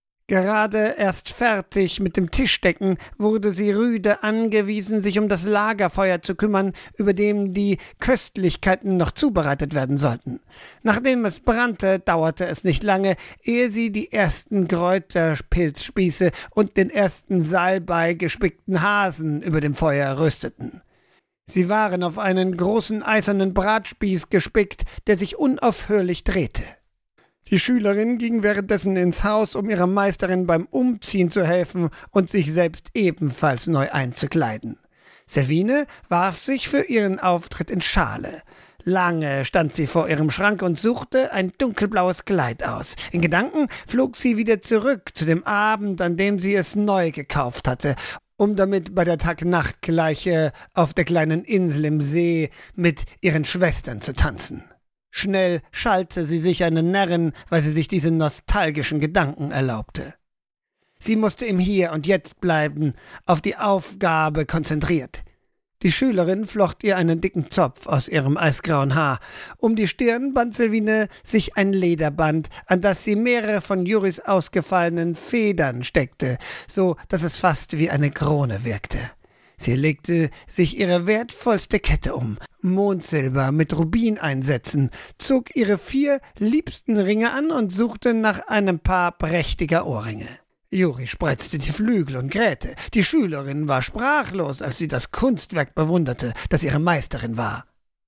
Gerade erst fertig mit dem Tischdecken wurde sie rüde angewiesen, sich um das Lagerfeuer zu kümmern, über dem die Köstlichkeiten noch zubereitet werden sollten. Nachdem es brannte, dauerte es nicht lange, ehe sie die ersten Kräuterpilzspieße und den ersten Salbei gespickten Hasen über dem Feuer rösteten. Sie waren auf einen großen eisernen Bratspieß gespickt, der sich unaufhörlich drehte. Die Schülerin ging währenddessen ins Haus, um ihrer Meisterin beim Umziehen zu helfen und sich selbst ebenfalls neu einzukleiden. Selvine warf sich für ihren Auftritt in Schale. Lange stand sie vor ihrem Schrank und suchte ein dunkelblaues Kleid aus. In Gedanken flog sie wieder zurück zu dem Abend, an dem sie es neu gekauft hatte, um damit bei der Tag-Nacht-Gleiche auf der kleinen Insel im See mit ihren Schwestern zu tanzen. Schnell schalt sie sich eine Närrin, weil sie sich diese nostalgischen Gedanken erlaubte. Sie musste im Hier und Jetzt bleiben, auf die Aufgabe konzentriert. Die Schülerin flocht ihr einen dicken Zopf aus ihrem eisgrauen Haar. Um die Stirn band Selvine sich ein Lederband, an das sie mehrere von Juris ausgefallenen Federn steckte, so dass es fast wie eine Krone wirkte. Sie legte sich ihre wertvollste Kette um, Mondsilber mit Rubineinsätzen, zog ihre vier liebsten Ringe an und suchte nach einem Paar prächtiger Ohrringe. Juri spreizte die Flügel und krähte. Die Schülerin war sprachlos, als sie das Kunstwerk bewunderte, das ihre Meisterin war.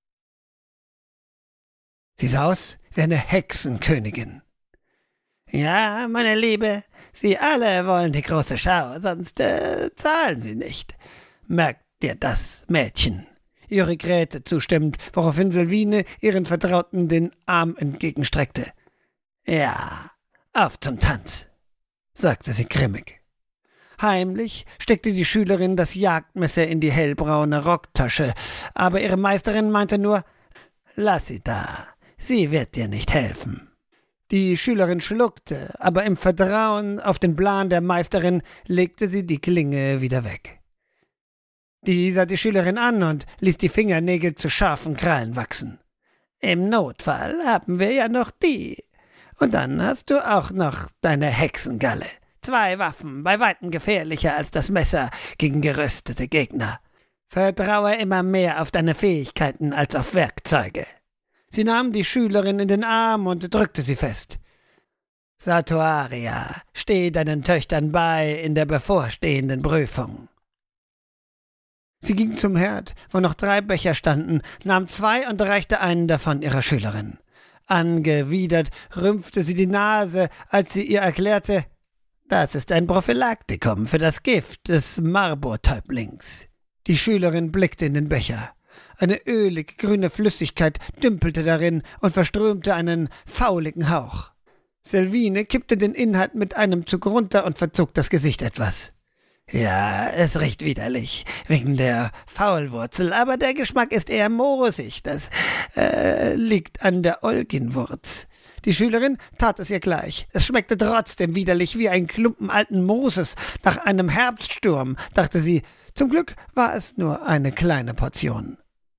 Sie sah aus wie eine Hexenkönigin. »Ja, meine Liebe, Sie alle wollen die große Schau, sonst äh, zahlen Sie nicht. Merk dir das, Mädchen.« Juri krähte zustimmend, woraufhin Selvine ihren Vertrauten den Arm entgegenstreckte. »Ja, auf zum Tanz«, sagte sie grimmig. Heimlich steckte die Schülerin das Jagdmesser in die hellbraune Rocktasche, aber ihre Meisterin meinte nur, »Lass sie da, sie wird dir nicht helfen.« Die Schülerin schluckte, aber im Vertrauen auf den Plan der Meisterin legte sie die Klinge wieder weg. Die sah die Schülerin an und ließ die Fingernägel zu scharfen Krallen wachsen. »Im Notfall haben wir ja noch die. Und dann hast du auch noch deine Hexengalle. Zwei Waffen, bei weitem gefährlicher als das Messer gegen geröstete Gegner. Vertraue immer mehr auf deine Fähigkeiten als auf Werkzeuge.« Sie nahm die Schülerin in den Arm und drückte sie fest. »Satuaria, steh deinen Töchtern bei in der bevorstehenden Prüfung.« Sie ging zum Herd, wo noch drei Becher standen, nahm zwei und reichte einen davon ihrer Schülerin. Angewidert rümpfte sie die Nase, als sie ihr erklärte, das ist ein Prophylaktikum für das Gift des Marburtäublings. Die Schülerin blickte in den Becher. Eine ölig grüne Flüssigkeit dümpelte darin und verströmte einen fauligen Hauch. Selvine kippte den Inhalt mit einem Zug runter und verzog das Gesicht etwas. »Ja, es riecht widerlich, wegen der Faulwurzel, aber der Geschmack ist eher moosig. Das äh, liegt an der Olginwurz.« Die Schülerin tat es ihr gleich. Es schmeckte trotzdem widerlich wie ein Klumpen alten Mooses nach einem Herbststurm, dachte sie. Zum Glück war es nur eine kleine Portion.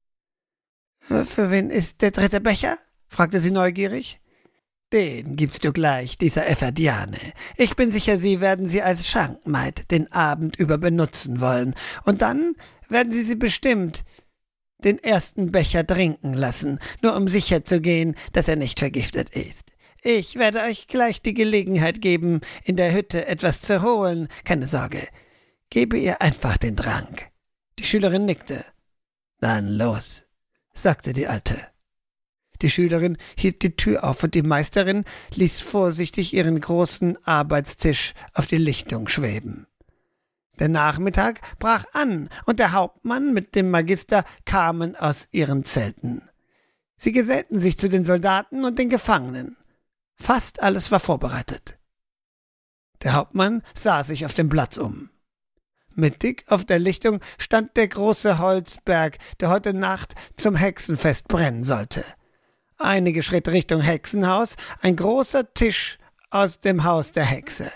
»Für wen ist der dritte Becher?« fragte sie neugierig. »Den gibst du gleich, dieser Ephrodiane. Ich bin sicher, Sie werden sie als Schankmaid den Abend über benutzen wollen. Und dann werden Sie sie bestimmt den ersten Becher trinken lassen, nur um sicher zu gehen, dass er nicht vergiftet ist. Ich werde euch gleich die Gelegenheit geben, in der Hütte etwas zu holen. Keine Sorge, gebe ihr einfach den Trank.« Die Schülerin nickte. »Dann los«, sagte die Alte. Die Schülerin hielt die Tür auf und die Meisterin ließ vorsichtig ihren großen Arbeitstisch auf die Lichtung schweben. Der Nachmittag brach an und der Hauptmann mit dem Magister kamen aus ihren Zelten. Sie gesellten sich zu den Soldaten und den Gefangenen. Fast alles war vorbereitet. Der Hauptmann sah sich auf dem Platz um. Mittig auf der Lichtung stand der große Holzberg, der heute Nacht zum Hexenfest brennen sollte. Einige Schritte Richtung Hexenhaus, ein großer Tisch aus dem Haus der Hexe.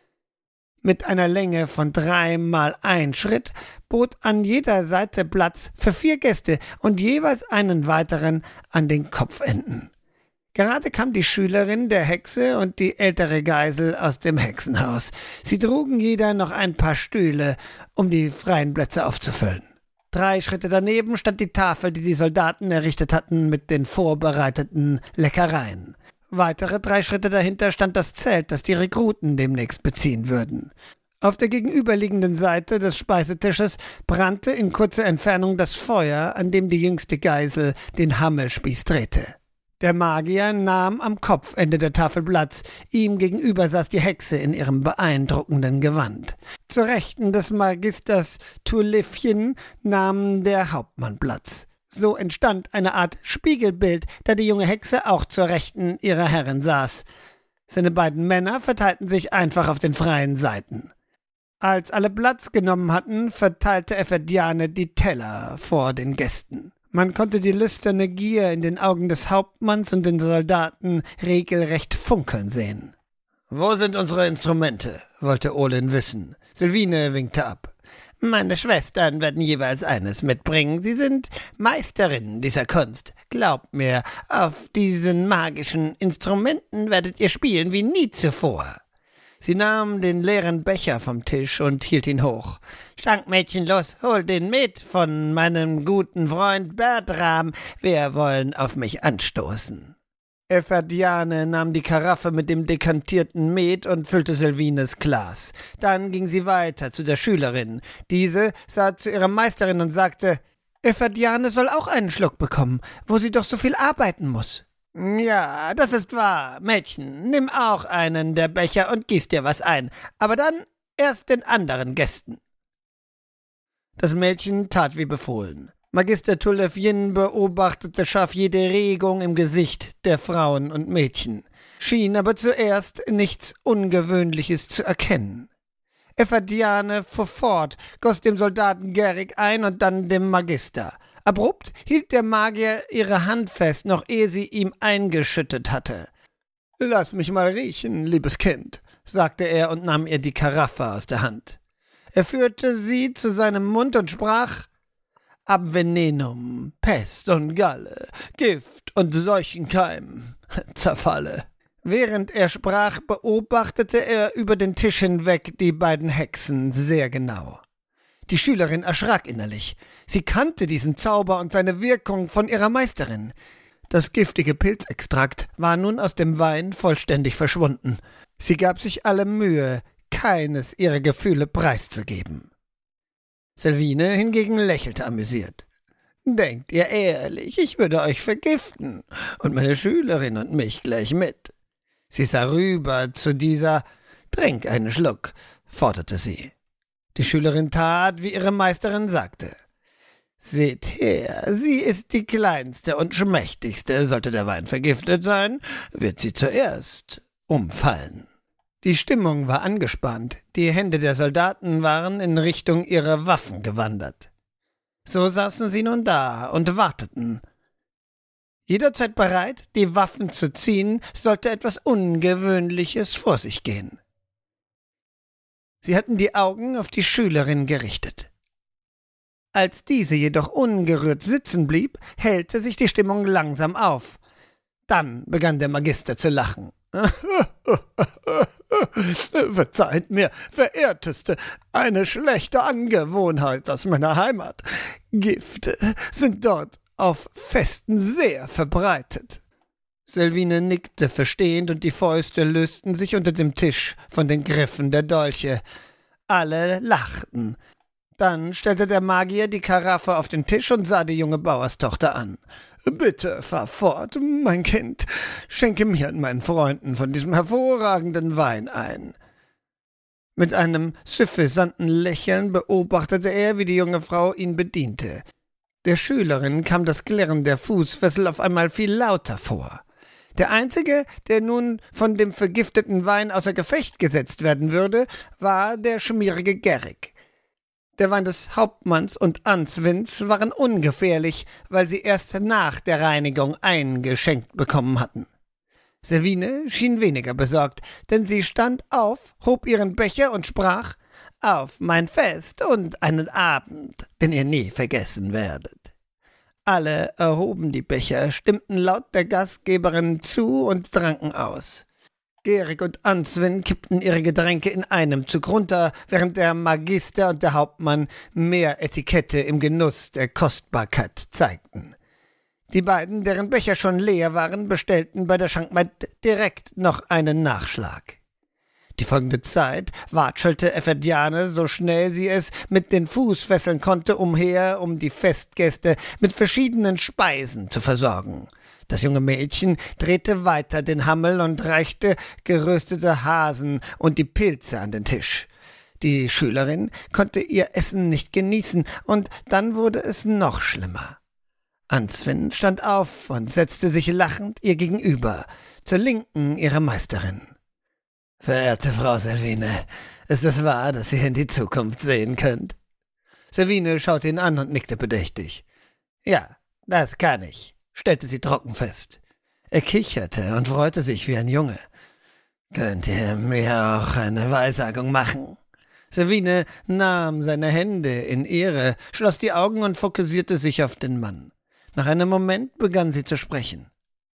Mit einer Länge von dreimal ein Schritt bot an jeder Seite Platz für vier Gäste und jeweils einen weiteren an den Kopfenden. Gerade kam die Schülerin der Hexe und die ältere Geisel aus dem Hexenhaus. Sie trugen jeder noch ein paar Stühle, um die freien Plätze aufzufüllen. Drei Schritte daneben stand die Tafel, die die Soldaten errichtet hatten mit den vorbereiteten Leckereien. Weitere drei Schritte dahinter stand das Zelt, das die Rekruten demnächst beziehen würden. Auf der gegenüberliegenden Seite des Speisetisches brannte in kurzer Entfernung das Feuer, an dem die jüngste Geisel den Hammelspieß drehte. Der Magier nahm am Kopfende der Tafel Platz. Ihm gegenüber saß die Hexe in ihrem beeindruckenden Gewand. Zur Rechten des Magisters Tulifchen nahm der Hauptmann Platz. So entstand eine Art Spiegelbild, da die junge Hexe auch zur Rechten ihrer Herrin saß. Seine beiden Männer verteilten sich einfach auf den freien Seiten. Als alle Platz genommen hatten, verteilte Ephrodiane die Teller vor den Gästen. Man konnte die lüsterne Gier in den Augen des Hauptmanns und den Soldaten regelrecht funkeln sehen. »Wo sind unsere Instrumente?« wollte Olin wissen. Sylvine winkte ab. »Meine Schwestern werden jeweils eines mitbringen. Sie sind Meisterinnen dieser Kunst. Glaubt mir, auf diesen magischen Instrumenten werdet ihr spielen wie nie zuvor.« Sie nahm den leeren Becher vom Tisch und hielt ihn hoch. »Schankmädchen, los, hol den Met von meinem guten Freund Bertram. Wir wollen auf mich anstoßen.« Ephrodiane nahm die Karaffe mit dem dekantierten Met und füllte Sylvines Glas. Dann ging sie weiter zu der Schülerin. Diese sah zu ihrer Meisterin und sagte, »Ephrodiane soll auch einen Schluck bekommen, wo sie doch so viel arbeiten muss.« »Ja, das ist wahr. Mädchen, nimm auch einen der Becher und gieß dir was ein, aber dann erst den anderen Gästen.« Das Mädchen tat wie befohlen. Magister Tulifjen beobachtete scharf jede Regung im Gesicht der Frauen und Mädchen, schien aber zuerst nichts Ungewöhnliches zu erkennen. Ephrodiane fuhr fort, goss dem Soldaten gärig ein und dann dem Magister. Abrupt hielt der Magier ihre Hand fest, noch ehe sie ihm eingeschüttet hatte. »Lass mich mal riechen, liebes Kind«, sagte er und nahm ihr die Karaffe aus der Hand. Er führte sie zu seinem Mund und sprach, »Ab venenum, Pest und Galle, Gift und Seuchenkeim, zerfalle.« Während er sprach, beobachtete er über den Tisch hinweg die beiden Hexen sehr genau. Die Schülerin erschrak innerlich. Sie kannte diesen Zauber und seine Wirkung von ihrer Meisterin. Das giftige Pilzextrakt war nun aus dem Wein vollständig verschwunden. Sie gab sich alle Mühe, keines ihrer Gefühle preiszugeben. Sylvine hingegen lächelte amüsiert. »Denkt ihr ehrlich, ich würde euch vergiften und meine Schülerin und mich gleich mit?« Sie sah rüber zu dieser. »Trink einen Schluck«, forderte sie. Die Schülerin tat, wie ihre Meisterin sagte. »Seht her, sie ist die kleinste und schmächtigste. Sollte der Wein vergiftet sein, wird sie zuerst umfallen.« Die Stimmung war angespannt. Die Hände der Soldaten waren in Richtung ihrer Waffen gewandert. So saßen sie nun da und warteten. Jederzeit bereit, die Waffen zu ziehen, sollte etwas Ungewöhnliches vor sich gehen. Sie hatten die Augen auf die Schülerin gerichtet. Als diese jedoch ungerührt sitzen blieb, hellte sich die Stimmung langsam auf. Dann begann der Magister zu lachen. »Verzeiht mir, Verehrteste, eine schlechte Angewohnheit aus meiner Heimat. Gifte sind dort auf Festen sehr verbreitet.« Selvine nickte verstehend und die Fäuste lösten sich unter dem Tisch von den Griffen der Dolche. Alle lachten. Dann stellte der Magier die Karaffe auf den Tisch und sah die junge Bauerstochter an. »Bitte, fahr fort, mein Kind. Schenke mir und meinen Freunden von diesem hervorragenden Wein ein.« Mit einem süffisanten Lächeln beobachtete er, wie die junge Frau ihn bediente. Der Schülerin kam das Klirren der Fußfessel auf einmal viel lauter vor. Der Einzige, der nun von dem vergifteten Wein außer Gefecht gesetzt werden würde, war der schmierige Gerig. Der Wein des Hauptmanns und Answins waren ungefährlich, weil sie erst nach der Reinigung eingeschenkt bekommen hatten. Selvine schien weniger besorgt, denn sie stand auf, hob ihren Becher und sprach: »Auf mein Fest und einen Abend, den ihr nie vergessen werdet.« Alle erhoben die Becher, stimmten laut der Gastgeberin zu und tranken aus. Gerig und Answin kippten ihre Getränke in einem Zug runter, während der Magister und der Hauptmann mehr Etikette im Genuss der Kostbarkeit zeigten. Die beiden, deren Becher schon leer waren, bestellten bei der Schankmaid direkt noch einen Nachschlag. Die folgende Zeit watschelte Effendiane, so schnell sie es mit den Fußfesseln konnte, umher, um die Festgäste mit verschiedenen Speisen zu versorgen. Das junge Mädchen drehte weiter den Hammel und reichte geröstete Hasen und die Pilze an den Tisch. Die Schülerin konnte ihr Essen nicht genießen, und dann wurde es noch schlimmer. Answin stand auf und setzte sich lachend ihr gegenüber, zur Linken ihrer Meisterin. »Verehrte Frau Selvine, ist es wahr, dass ihr in die Zukunft sehen könnt?« Selvine schaute ihn an und nickte bedächtig. »Ja, das kann ich«, stellte sie trocken fest. Er kicherte und freute sich wie ein Junge. »Könnt ihr mir auch eine Weissagung machen?« Selvine nahm seine Hände in ihre, schloss die Augen und fokussierte sich auf den Mann. Nach einem Moment begann sie zu sprechen.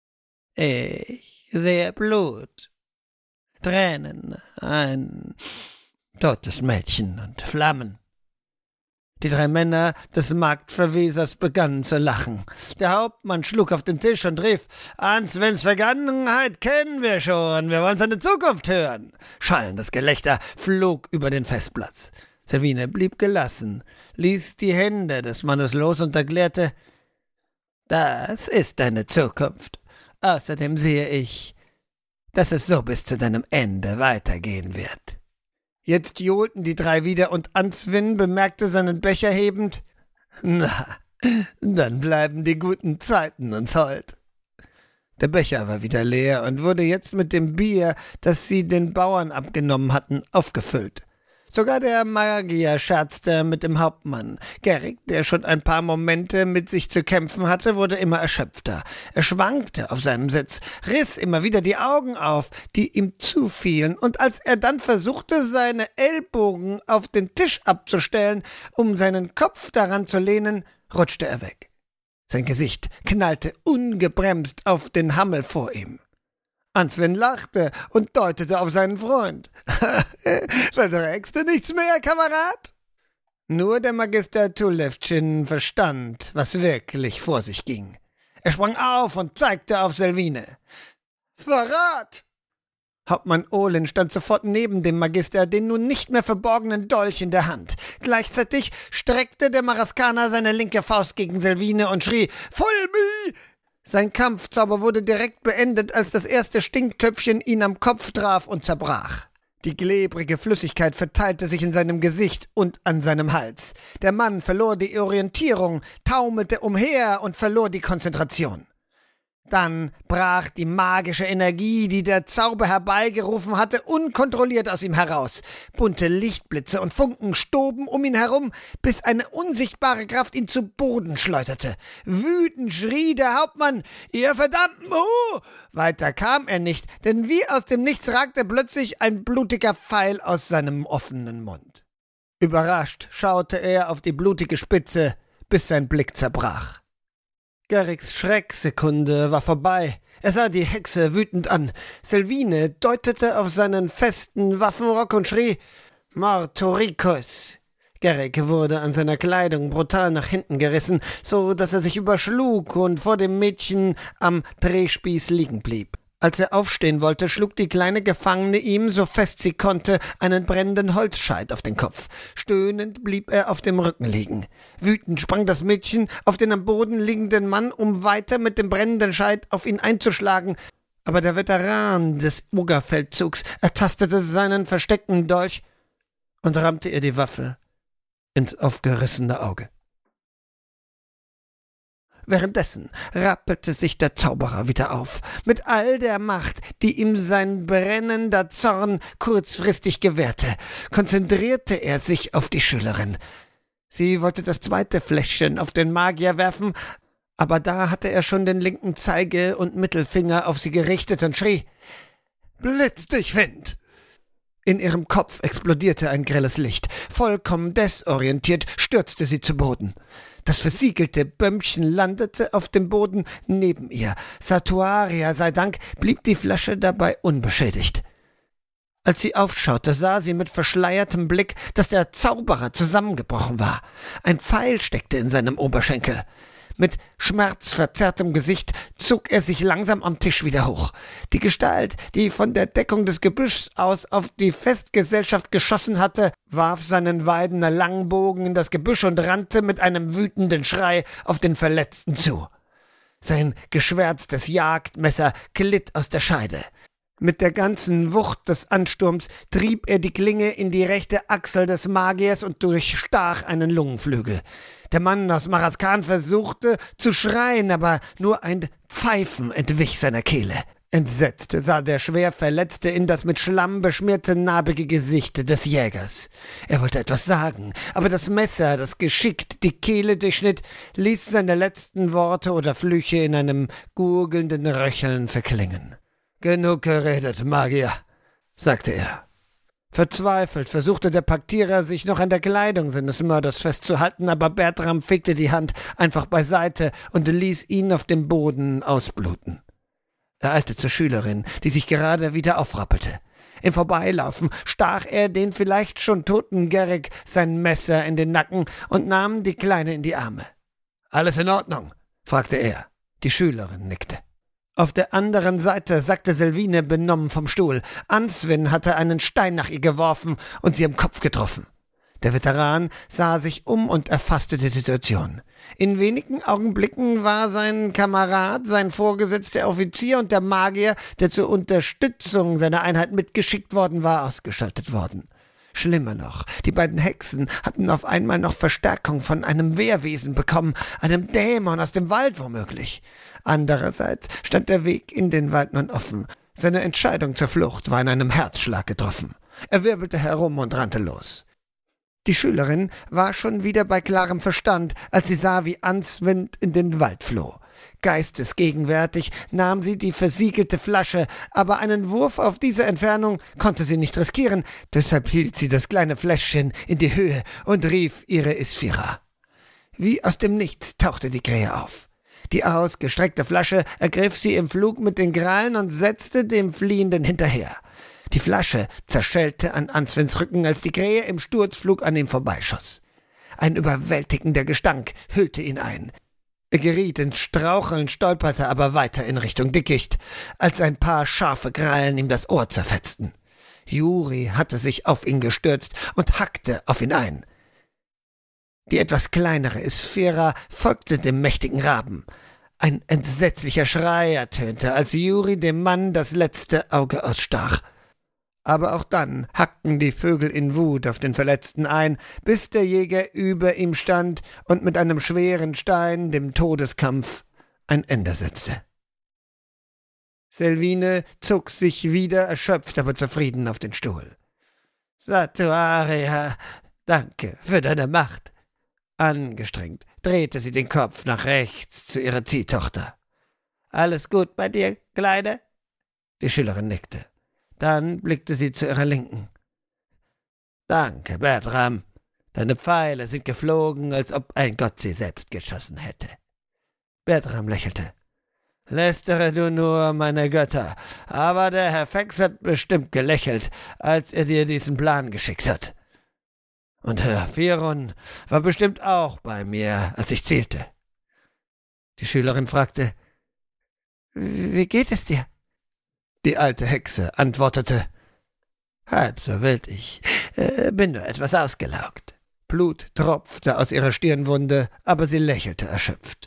»Ich sehe Blut, Tränen, ein totes Mädchen und Flammen.« Die drei Männer des Marktverwesers begannen zu lachen. Der Hauptmann schlug auf den Tisch und rief: »Answins Vergangenheit kennen wir schon, wir wollen seine Zukunft hören!« Schallendes Gelächter flog über den Festplatz. Selvine blieb gelassen, ließ die Hände des Mannes los und erklärte: »Das ist deine Zukunft. Außerdem sehe ich, dass es so bis zu deinem Ende weitergehen wird.« Jetzt johlten die drei wieder, und Answin bemerkte seinen Becher hebend: »Na, dann bleiben die guten Zeiten uns hold.« Der Becher war wieder leer und wurde jetzt mit dem Bier, das sie den Bauern abgenommen hatten, aufgefüllt. Sogar der Magier scherzte mit dem Hauptmann. Gerig, der schon ein paar Momente mit sich zu kämpfen hatte, wurde immer erschöpfter. Er schwankte auf seinem Sitz, riss immer wieder die Augen auf, die ihm zufielen, und als er dann versuchte, seine Ellbogen auf den Tisch abzustellen, um seinen Kopf daran zu lehnen, rutschte er weg. Sein Gesicht knallte ungebremst auf den Hammel vor ihm. Answin lachte und deutete auf seinen Freund. »Verträgst du nichts mehr, Kamerad?« Nur der Magister Tulevtschin verstand, was wirklich vor sich ging. Er sprang auf und zeigte auf Selvine. »Verrat!« Hauptmann Olin stand sofort neben dem Magister, den nun nicht mehr verborgenen Dolch in der Hand. Gleichzeitig streckte der Maraskaner seine linke Faust gegen Selvine und schrie: »Fulmi!« Sein Kampfzauber wurde direkt beendet, als das erste Stinktöpfchen ihn am Kopf traf und zerbrach. Die klebrige Flüssigkeit verteilte sich in seinem Gesicht und an seinem Hals. Der Mann verlor die Orientierung, taumelte umher und verlor die Konzentration. Dann brach die magische Energie, die der Zauber herbeigerufen hatte, unkontrolliert aus ihm heraus. Bunte Lichtblitze und Funken stoben um ihn herum, bis eine unsichtbare Kraft ihn zu Boden schleuderte. Wütend schrie der Hauptmann: »Ihr verdammten Hu!« Weiter kam er nicht, denn wie aus dem Nichts ragte plötzlich ein blutiger Pfeil aus seinem offenen Mund. Überrascht schaute er auf die blutige Spitze, bis sein Blick zerbrach. Garricks Schrecksekunde war vorbei. Er sah die Hexe wütend an. Selvine deutete auf seinen festen Waffenrock und schrie: »Mortoricus!« Garrick wurde an seiner Kleidung brutal nach hinten gerissen, so dass er sich überschlug und vor dem Mädchen am Drehspieß liegen blieb. Als er aufstehen wollte, schlug die kleine Gefangene ihm, so fest sie konnte, einen brennenden Holzscheit auf den Kopf. Stöhnend blieb er auf dem Rücken liegen. Wütend sprang das Mädchen auf den am Boden liegenden Mann, um weiter mit dem brennenden Scheit auf ihn einzuschlagen. Aber der Veteran des Ogerfeldzugs ertastete seinen versteckten Dolch und rammte ihr die Waffe ins aufgerissene Auge. Währenddessen rappelte sich der Zauberer wieder auf. Mit all der Macht, die ihm sein brennender Zorn kurzfristig gewährte, konzentrierte er sich auf die Schülerin. Sie wollte das zweite Fläschchen auf den Magier werfen, aber da hatte er schon den linken Zeige- und Mittelfinger auf sie gerichtet und schrie: »Blitz dich, Wind!« In ihrem Kopf explodierte ein grelles Licht. Vollkommen desorientiert stürzte sie zu Boden. Das versiegelte Bömmchen landete auf dem Boden neben ihr. Satuaria sei Dank blieb die Flasche dabei unbeschädigt. Als sie aufschaute, sah sie mit verschleiertem Blick, dass der Zauberer zusammengebrochen war. Ein Pfeil steckte in seinem Oberschenkel. Mit schmerzverzerrtem Gesicht zog er sich langsam am Tisch wieder hoch. Die Gestalt, die von der Deckung des Gebüschs aus auf die Festgesellschaft geschossen hatte, warf seinen Weidener Langbogen in das Gebüsch und rannte mit einem wütenden Schrei auf den Verletzten zu. Sein geschwärztes Jagdmesser glitt aus der Scheide. Mit der ganzen Wucht des Ansturms trieb er die Klinge in die rechte Achsel des Magiers und durchstach einen Lungenflügel. Der Mann aus Maraskan versuchte zu schreien, aber nur ein Pfeifen entwich seiner Kehle. Entsetzt sah der Schwerverletzte in das mit Schlamm beschmierte narbige Gesicht des Jägers. Er wollte etwas sagen, aber das Messer, das geschickt die Kehle durchschnitt, ließ seine letzten Worte oder Flüche in einem gurgelnden Röcheln verklingen. »Genug geredet, Magier«, sagte er. Verzweifelt versuchte der Paktierer, sich noch an der Kleidung seines Mörders festzuhalten, aber Bertram fegte die Hand einfach beiseite und ließ ihn auf dem Boden ausbluten. Er eilte zur Schülerin, die sich gerade wieder aufrappelte. Im Vorbeilaufen stach er den vielleicht schon toten Garrick sein Messer in den Nacken und nahm die Kleine in die Arme. »Alles in Ordnung?« fragte er. Die Schülerin nickte. Auf der anderen Seite sackte Selvine benommen vom Stuhl. Answin hatte einen Stein nach ihr geworfen und sie im Kopf getroffen. Der Veteran sah sich um und erfasste die Situation. In wenigen Augenblicken war sein Kamerad, sein vorgesetzter Offizier und der Magier, der zur Unterstützung seiner Einheit mitgeschickt worden war, ausgeschaltet worden. Schlimmer noch, die beiden Hexen hatten auf einmal noch Verstärkung von einem Wehrwesen bekommen, einem Dämon aus dem Wald womöglich. Andererseits stand der Weg in den Wald nun offen. Seine Entscheidung zur Flucht war in einem Herzschlag getroffen. Er wirbelte herum und rannte los. Die Schülerin war schon wieder bei klarem Verstand, als sie sah, wie Answind in den Wald floh. Geistesgegenwärtig nahm sie die versiegelte Flasche, aber einen Wurf auf diese Entfernung konnte sie nicht riskieren, deshalb hielt sie das kleine Fläschchen in die Höhe und rief ihre Isphira. Wie aus dem Nichts tauchte die Krähe auf. Die ausgestreckte Flasche ergriff sie im Flug mit den Krallen und setzte dem Fliehenden hinterher. Die Flasche zerschellte an Answins Rücken, als die Krähe im Sturzflug an ihm vorbeischoss. Ein überwältigender Gestank hüllte ihn ein. Er geriet ins Straucheln, stolperte aber weiter in Richtung Dickicht, als ein paar scharfe Krallen ihm das Ohr zerfetzten. Juri hatte sich auf ihn gestürzt und hackte auf ihn ein. Die etwas kleinere Isphira folgte dem mächtigen Raben. Ein entsetzlicher Schrei ertönte, als Juri dem Mann das letzte Auge ausstach. Aber auch dann hackten die Vögel in Wut auf den Verletzten ein, bis der Jäger über ihm stand und mit einem schweren Stein dem Todeskampf ein Ende setzte. Selvine zog sich wieder erschöpft, aber zufrieden auf den Stuhl. »Satuaria, danke für deine Macht.« Angestrengt drehte sie den Kopf nach rechts zu ihrer Ziehtochter. »Alles gut bei dir, Kleine?« Die Schülerin nickte. Dann blickte sie zu ihrer Linken. »Danke, Bertram«, Deine Pfeile sind geflogen, als ob ein Gott sie selbst geschossen hätte. Bertram lächelte. Lästere du nur, meine Götter, aber der Herr Fex hat bestimmt gelächelt, als er dir diesen Plan geschickt hat. Und Herr Firon war bestimmt auch bei mir, als ich zielte. Die Schülerin fragte, »Wie geht es dir?« Die alte Hexe antwortete, »Halb so wild ich, äh, bin nur etwas ausgelaugt.« Blut tropfte aus ihrer Stirnwunde, aber sie lächelte erschöpft.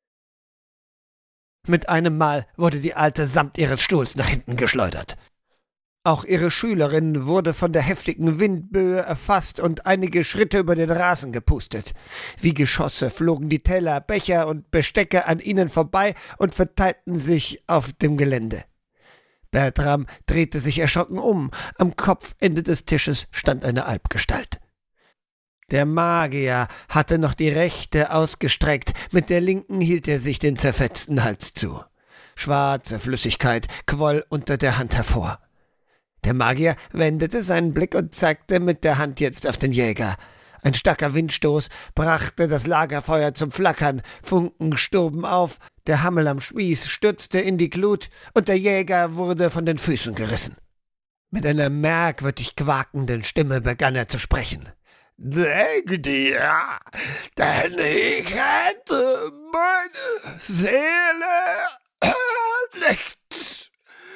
Mit einem Mal wurde die Alte samt ihres Stuhls nach hinten geschleudert. Auch ihre Schülerin wurde von der heftigen Windböe erfasst und einige Schritte über den Rasen gepustet. Wie Geschosse flogen die Teller, Becher und Bestecke an ihnen vorbei und verteilten sich auf dem Gelände. Bertram drehte sich erschrocken um. Am Kopfende des Tisches stand eine Alpgestalt. Der Magier hatte noch die rechte ausgestreckt, mit der linken hielt er sich den zerfetzten Hals zu. Schwarze Flüssigkeit quoll unter der Hand hervor. Der Magier wendete seinen Blick und zeigte mit der Hand jetzt auf den Jäger. Ein starker Windstoß brachte das Lagerfeuer zum Flackern, Funken stoben auf, der Hammel am Spieß stürzte in die Glut und der Jäger wurde von den Füßen gerissen. Mit einer merkwürdig quakenden Stimme begann er zu sprechen. »Denk dir, denn ich hätte meine Seele nichts,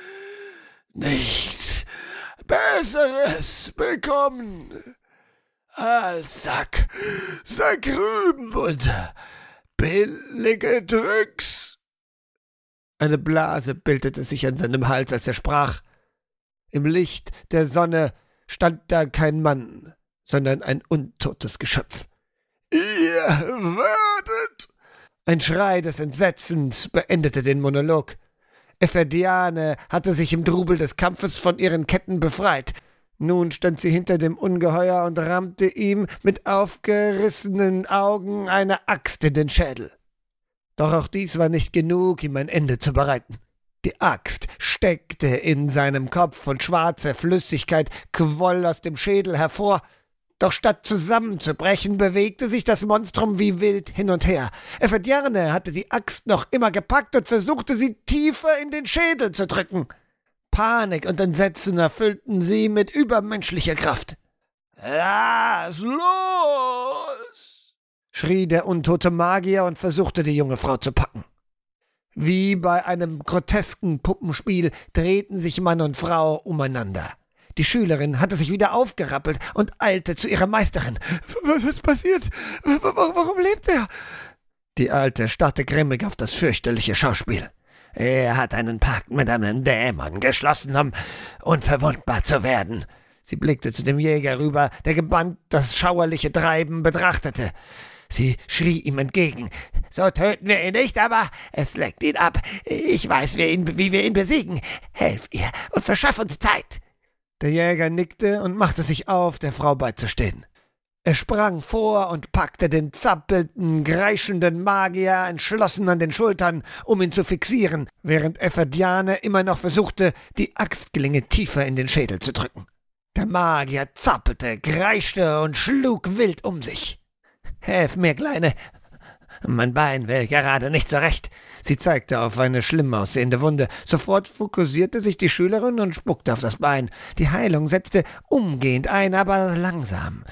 nichts Besseres bekommen als Sack, Sack Rüben und billige Tricks.« Eine Blase bildete sich an seinem Hals, als er sprach. Im Licht der Sonne stand da kein Mann, sondern ein untotes Geschöpf. »Ihr würdet!« Ein Schrei des Entsetzens beendete den Monolog. Epherdiane hatte sich im Trubel des Kampfes von ihren Ketten befreit. Nun stand sie hinter dem Ungeheuer und rammte ihm mit aufgerissenen Augen eine Axt in den Schädel. Doch auch dies war nicht genug, ihm ein Ende zu bereiten. Die Axt steckte in seinem Kopf und schwarze Flüssigkeit quoll aus dem Schädel hervor. Doch statt zusammenzubrechen, bewegte sich das Monstrum wie wild hin und her. Epherdiane hatte die Axt noch immer gepackt und versuchte, sie tiefer in den Schädel zu drücken. Panik und Entsetzen erfüllten sie mit übermenschlicher Kraft. »Lass los!« schrie der untote Magier und versuchte, die junge Frau zu packen. Wie bei einem grotesken Puppenspiel drehten sich Mann und Frau umeinander. Die Schülerin hatte sich wieder aufgerappelt und eilte zu ihrer Meisterin. »Was ist passiert? Warum lebt er?« Die Alte starrte grimmig auf das fürchterliche Schauspiel. »Er hat einen Pakt mit einem Dämon geschlossen, um unverwundbar zu werden.« Sie blickte zu dem Jäger rüber, der gebannt das schauerliche Treiben betrachtete. Sie schrie ihm entgegen. »So töten wir ihn nicht, aber es leckt ihn ab. Ich weiß, wie, ihn, wie wir ihn besiegen. Helf ihr und verschaff uns Zeit.« Der Jäger nickte und machte sich auf, der Frau beizustehen. Er sprang vor und packte den zappelnden, kreischenden Magier entschlossen an den Schultern, um ihn zu fixieren, während Epherdiane immer noch versuchte, die Axtklinge tiefer in den Schädel zu drücken. Der Magier zappelte, kreischte und schlug wild um sich. »Helf mir, Kleine! Mein Bein will gerade nicht zurecht.« Sie zeigte auf eine schlimm aussehende Wunde. Sofort fokussierte sich die Schülerin und spuckte auf das Bein. Die Heilung setzte umgehend ein, aber langsam.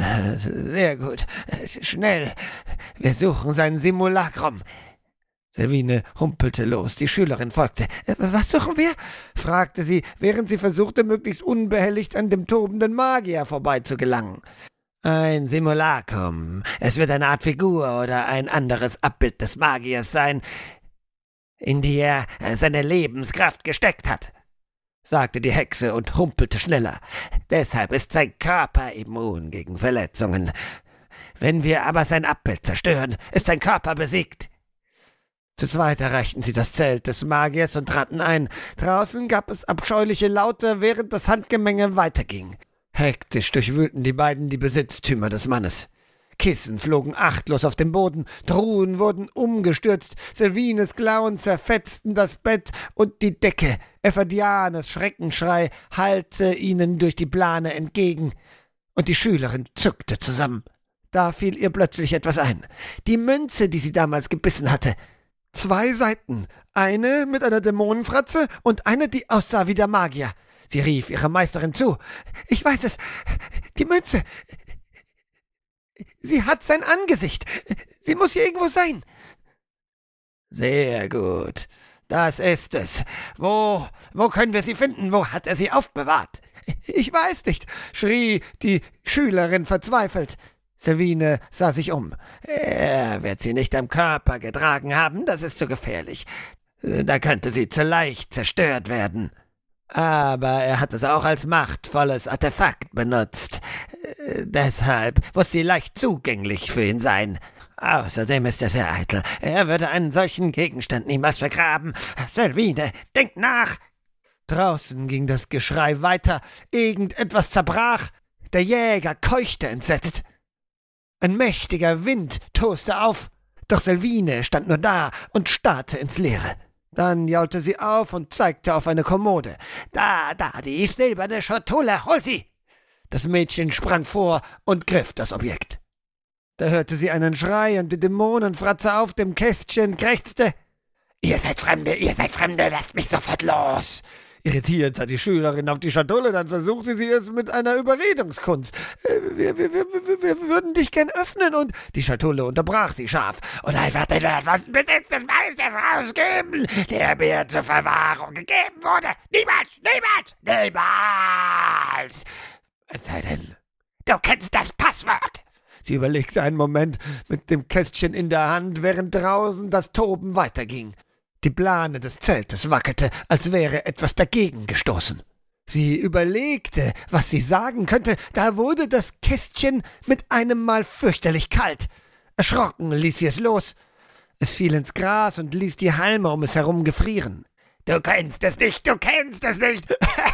»Sehr gut. Schnell. Wir suchen sein Simulacrum.« Servine humpelte los. Die Schülerin folgte. »Was suchen wir?« fragte sie, während sie versuchte, möglichst unbehelligt an dem tobenden Magier vorbeizugelangen. »Ein Simulacrum. Es wird eine Art Figur oder ein anderes Abbild des Magiers sein, in die er seine Lebenskraft gesteckt hat«, sagte die Hexe und humpelte schneller. »Deshalb ist sein Körper immun gegen Verletzungen. Wenn wir aber sein Abbild zerstören, ist sein Körper besiegt.« Zu zweit erreichten sie das Zelt des Magiers und traten ein. Draußen gab es abscheuliche Laute, während das Handgemenge weiterging. Hektisch durchwühlten die beiden die Besitztümer des Mannes. Kissen flogen achtlos auf den Boden, Truhen wurden umgestürzt, Servines Klauen zerfetzten das Bett und die Decke. Epherdianes Schreckenschrei hallte ihnen durch die Plane entgegen. Und die Schülerin zuckte zusammen. Da fiel ihr plötzlich etwas ein. Die Münze, die sie damals gebissen hatte. Zwei Seiten. Eine mit einer Dämonenfratze und eine, die aussah wie der Magier. Sie rief ihrer Meisterin zu. »Ich weiß es. Die Münze. Sie hat sein Angesicht. Sie muss hier irgendwo sein.« »Sehr gut. Das ist es. Wo, wo können wir sie finden? Wo hat er sie aufbewahrt?« »Ich weiß nicht«, schrie die Schülerin verzweifelt. Selvine sah sich um. »Er wird sie nicht am Körper getragen haben, das ist zu gefährlich. Da könnte sie zu leicht zerstört werden. Aber er hat es auch als machtvolles Artefakt benutzt. Deshalb muss sie leicht zugänglich für ihn sein. Außerdem ist er sehr eitel. Er würde einen solchen Gegenstand niemals vergraben. Selvine, denk nach!« Draußen ging das Geschrei weiter. Irgendetwas zerbrach. Der Jäger keuchte entsetzt. Ein mächtiger Wind toste auf. Doch Selvine stand nur da und starrte ins Leere. Dann jaulte sie auf und zeigte auf eine Kommode. »Da, da, die silberne Schatulle, hol sie!« Das Mädchen sprang vor und griff das Objekt. Da hörte sie einen Schrei und die Dämonenfratze auf dem Kästchen krächzte. »Ihr seid Fremde, ihr seid Fremde, lasst mich sofort los!« Irritiert sah die Schülerin auf die Schatulle, dann versuchte sie es mit einer Überredungskunst. Wir, wir, wir, wir würden dich gern öffnen und... Die Schatulle unterbrach sie scharf. »Und einfach den Wertvollen Besitz des Meisters rausgeben, der mir zur Verwahrung gegeben wurde. Niemals, niemals, niemals! Es sei denn, du kennst das Passwort!« Sie überlegte einen Moment mit dem Kästchen in der Hand, während draußen das Toben weiterging. Die Plane des Zeltes wackelte, als wäre etwas dagegen gestoßen. Sie überlegte, was sie sagen könnte, da wurde das Kästchen mit einem Mal fürchterlich kalt. Erschrocken ließ sie es los. Es fiel ins Gras und ließ die Halme um es herum gefrieren. »Du kennst es nicht, du kennst es nicht!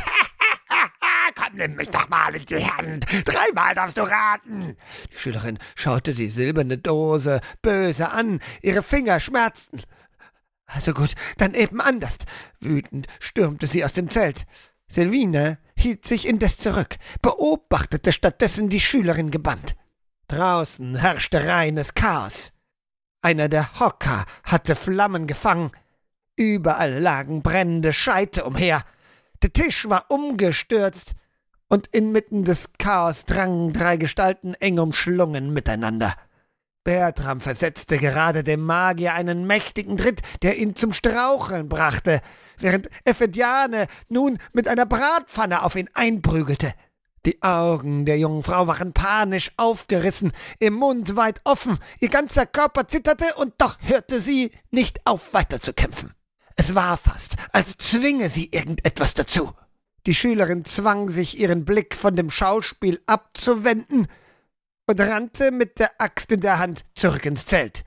Komm, nimm mich doch mal in die Hand! Dreimal darfst du raten!« Die Schülerin schaute die silberne Dose böse an, ihre Finger schmerzten. »Also gut, dann eben anders.« Wütend stürmte sie aus dem Zelt. Selvine hielt sich indes zurück, beobachtete stattdessen die Schülerin gebannt. Draußen herrschte reines Chaos. Einer der Hocker hatte Flammen gefangen. Überall lagen brennende Scheite umher. Der Tisch war umgestürzt, und inmitten des Chaos drangen drei Gestalten eng umschlungen miteinander. Bertram versetzte gerade dem Magier einen mächtigen Tritt, der ihn zum Straucheln brachte, während Ephediane nun mit einer Bratpfanne auf ihn einprügelte. Die Augen der jungen Frau waren panisch aufgerissen, ihr Mund weit offen, ihr ganzer Körper zitterte, und doch hörte sie nicht auf, weiterzukämpfen. Es war fast, als zwinge sie irgendetwas dazu. Die Schülerin zwang sich, ihren Blick von dem Schauspiel abzuwenden und rannte mit der Axt in der Hand zurück ins Zelt.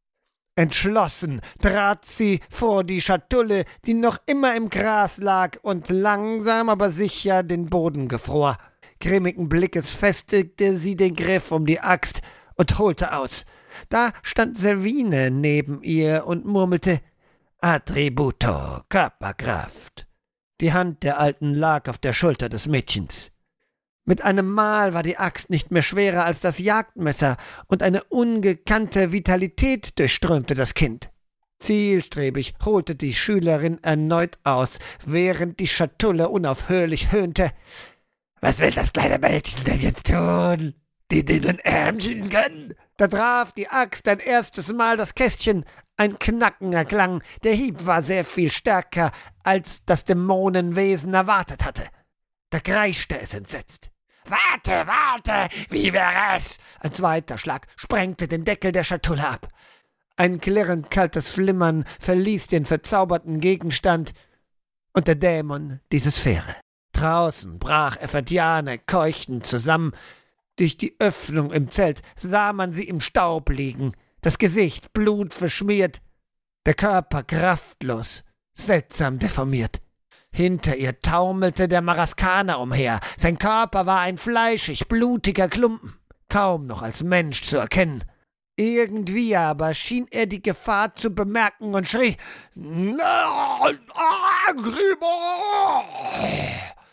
Entschlossen trat sie vor die Schatulle, die noch immer im Gras lag und langsam aber sicher den Boden gefror. Grimmigen Blickes festigte sie den Griff um die Axt und holte aus. Da stand Selvine neben ihr und murmelte »Attributo, Körperkraft«. Die Hand der Alten lag auf der Schulter des Mädchens. Mit einem Mal war die Axt nicht mehr schwerer als das Jagdmesser, und eine ungekannte Vitalität durchströmte das Kind. Zielstrebig holte die Schülerin erneut aus, während die Schatulle unaufhörlich höhnte. »Was will das kleine Mädchen denn jetzt tun? Die dünnen Ärmchen gönnen?« Da traf die Axt ein erstes Mal das Kästchen. Ein Knacken erklang. Der Hieb war sehr viel stärker, als das Dämonenwesen erwartet hatte. Da kreischte es entsetzt. »Warte, warte, wie wäre es?« Ein zweiter Schlag sprengte den Deckel der Schatulle ab. Ein klirrend kaltes Flimmern verließ den verzauberten Gegenstand und der Dämon diese Sphäre. Draußen brach Ephediane keuchend zusammen. Durch die Öffnung im Zelt sah man sie im Staub liegen, das Gesicht blutverschmiert, der Körper kraftlos, seltsam deformiert. Hinter ihr taumelte der Maraskaner umher. Sein Körper war ein fleischig, blutiger Klumpen, kaum noch als Mensch zu erkennen. Irgendwie aber schien er die Gefahr zu bemerken und schrie: »Nein, Grimo!«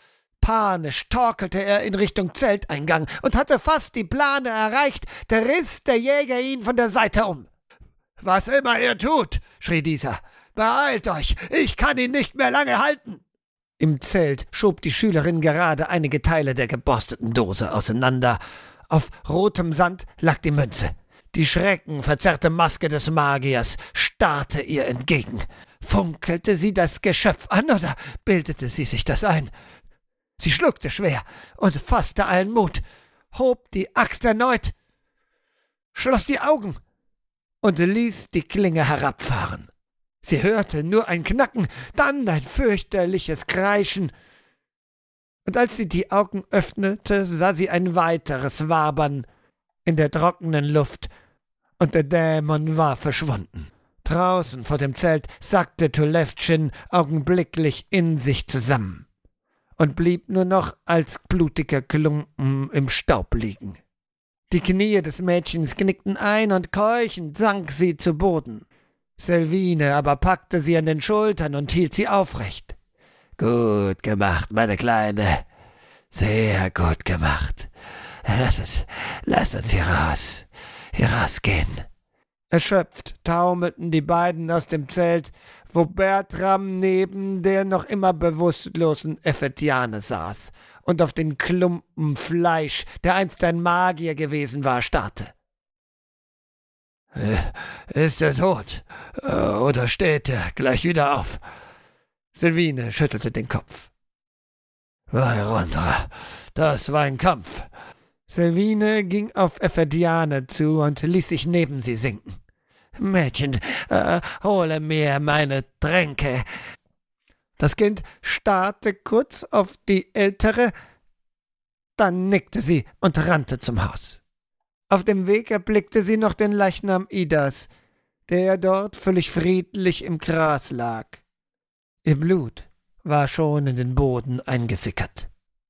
Panisch torkelte er in Richtung Zelteingang und hatte fast die Plane erreicht, da riss der Jäger ihn von der Seite um. »Was immer ihr tut«, schrie dieser, »beeilt euch, ich kann ihn nicht mehr lange halten!« Im Zelt schob die Schülerin gerade einige Teile der geborsteten Dose auseinander. Auf rotem Sand lag die Münze. Die schreckenverzerrte Maske des Magiers starrte ihr entgegen. Funkelte sie das Geschöpf an oder bildete sie sich das ein? Sie schluckte schwer und fasste allen Mut, hob die Axt erneut, schloss die Augen und ließ die Klinge herabfahren. Sie hörte nur ein Knacken, dann ein fürchterliches Kreischen. Und als sie die Augen öffnete, sah sie ein weiteres Wabern in der trockenen Luft, und der Dämon war verschwunden. Draußen vor dem Zelt sackte Tulewtschin augenblicklich in sich zusammen und blieb nur noch als blutiger Klumpen im Staub liegen. Die Knie des Mädchens knickten ein und keuchend sank sie zu Boden. Selvine aber packte sie an den Schultern und hielt sie aufrecht. »Gut gemacht, meine Kleine, sehr gut gemacht. Lass uns, lass uns hier raus, hier rausgehen.« Erschöpft taumelten die beiden aus dem Zelt, wo Bertram neben der noch immer bewusstlosen Effetiane saß und auf den Klumpen Fleisch, der einst ein Magier gewesen war, starrte. »Ist er tot? Oder steht er gleich wieder auf?« Selvine schüttelte den Kopf. »Weirondra, das war ein Kampf.« Selvine ging auf Effetiane zu und ließ sich neben sie sinken. »Mädchen, äh, hole mir meine Tränke.« Das Kind starrte kurz auf die Ältere, dann nickte sie und rannte zum Haus. Auf dem Weg erblickte sie noch den Leichnam Idas, der dort völlig friedlich im Gras lag. Ihr Blut war schon in den Boden eingesickert.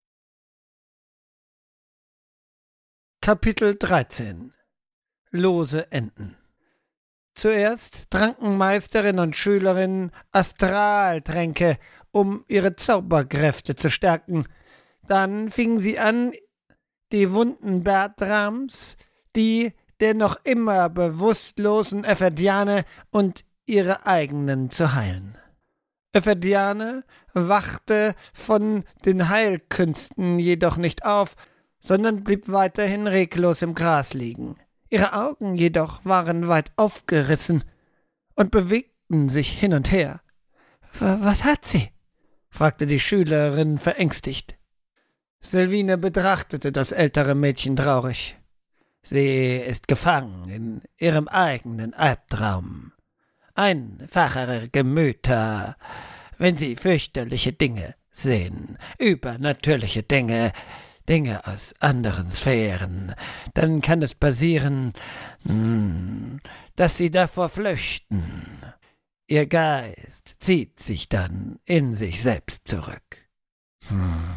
Kapitel dreizehn. Lose Enden. Zuerst tranken Meisterin und Schülerin Astraltränke, um ihre Zauberkräfte zu stärken. Dann fingen sie an, die Wunden Bertrams, die der noch immer bewusstlosen Effetiane und ihre eigenen zu heilen. Effetiane wachte von den Heilkünsten jedoch nicht auf, sondern blieb weiterhin reglos im Gras liegen. Ihre Augen jedoch waren weit aufgerissen und bewegten sich hin und her. »Was hat sie?« fragte die Schülerin verängstigt. Selvine betrachtete das ältere Mädchen traurig. »Sie ist gefangen in ihrem eigenen Albtraum. Einfachere Gemüter, wenn sie fürchterliche Dinge sehen, übernatürliche Dinge, Dinge aus anderen Sphären, dann kann es passieren, dass sie davor flüchten. Ihr Geist zieht sich dann in sich selbst zurück.« Hm.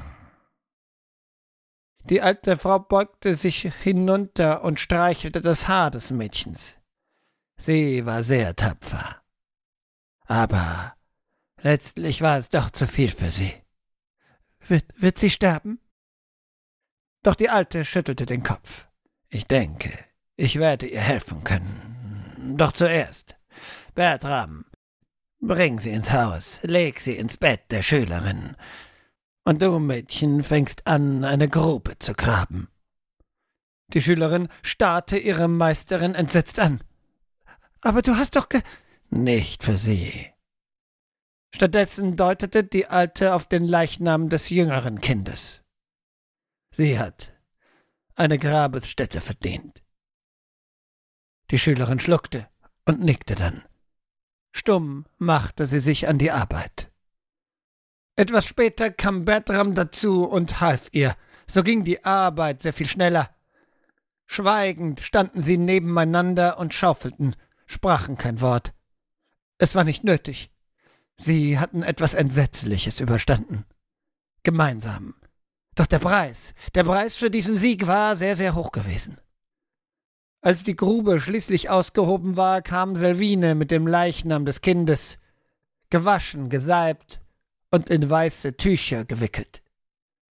Die alte Frau beugte sich hinunter und streichelte das Haar des Mädchens. Sie war sehr tapfer. Aber letztlich war es doch zu viel für sie. Wird, wird sie sterben? Doch die Alte schüttelte den Kopf. »Ich denke, ich werde ihr helfen können. Doch zuerst, Bertram, bring sie ins Haus, leg sie ins Bett der Schülerin. Und du, Mädchen, fängst an, eine Grube zu graben.« Die Schülerin starrte ihre Meisterin entsetzt an. »Aber du hast doch ge...« »Nicht für sie.« Stattdessen deutete die Alte auf den Leichnam des jüngeren Kindes. »Sie hat eine Grabesstätte verdient.« Die Schülerin schluckte und nickte dann. Stumm machte sie sich an die Arbeit. Etwas später kam Bertram dazu und half ihr. So ging die Arbeit sehr viel schneller. Schweigend standen sie nebeneinander und schaufelten, sprachen kein Wort. Es war nicht nötig. Sie hatten etwas Entsetzliches überstanden. Gemeinsam. Doch der Preis, der Preis für diesen Sieg war sehr, sehr hoch gewesen. Als die Grube schließlich ausgehoben war, kam Selvine mit dem Leichnam des Kindes, gewaschen, gesalbt und in weiße Tücher gewickelt.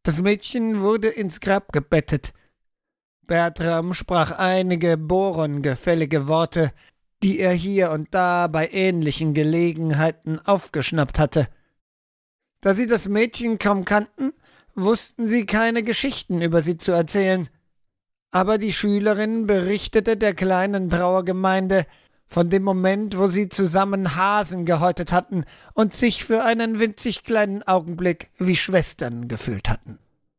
Das Mädchen wurde ins Grab gebettet. Bertram sprach einige bohrengefällige Worte, die er hier und da bei ähnlichen Gelegenheiten aufgeschnappt hatte. Da sie das Mädchen kaum kannten, wussten sie keine Geschichten über sie zu erzählen. Aber die Schülerin berichtete der kleinen Trauergemeinde von dem Moment, wo sie zusammen Hasen gehäutet hatten und sich für einen winzig kleinen Augenblick wie Schwestern gefühlt hatten.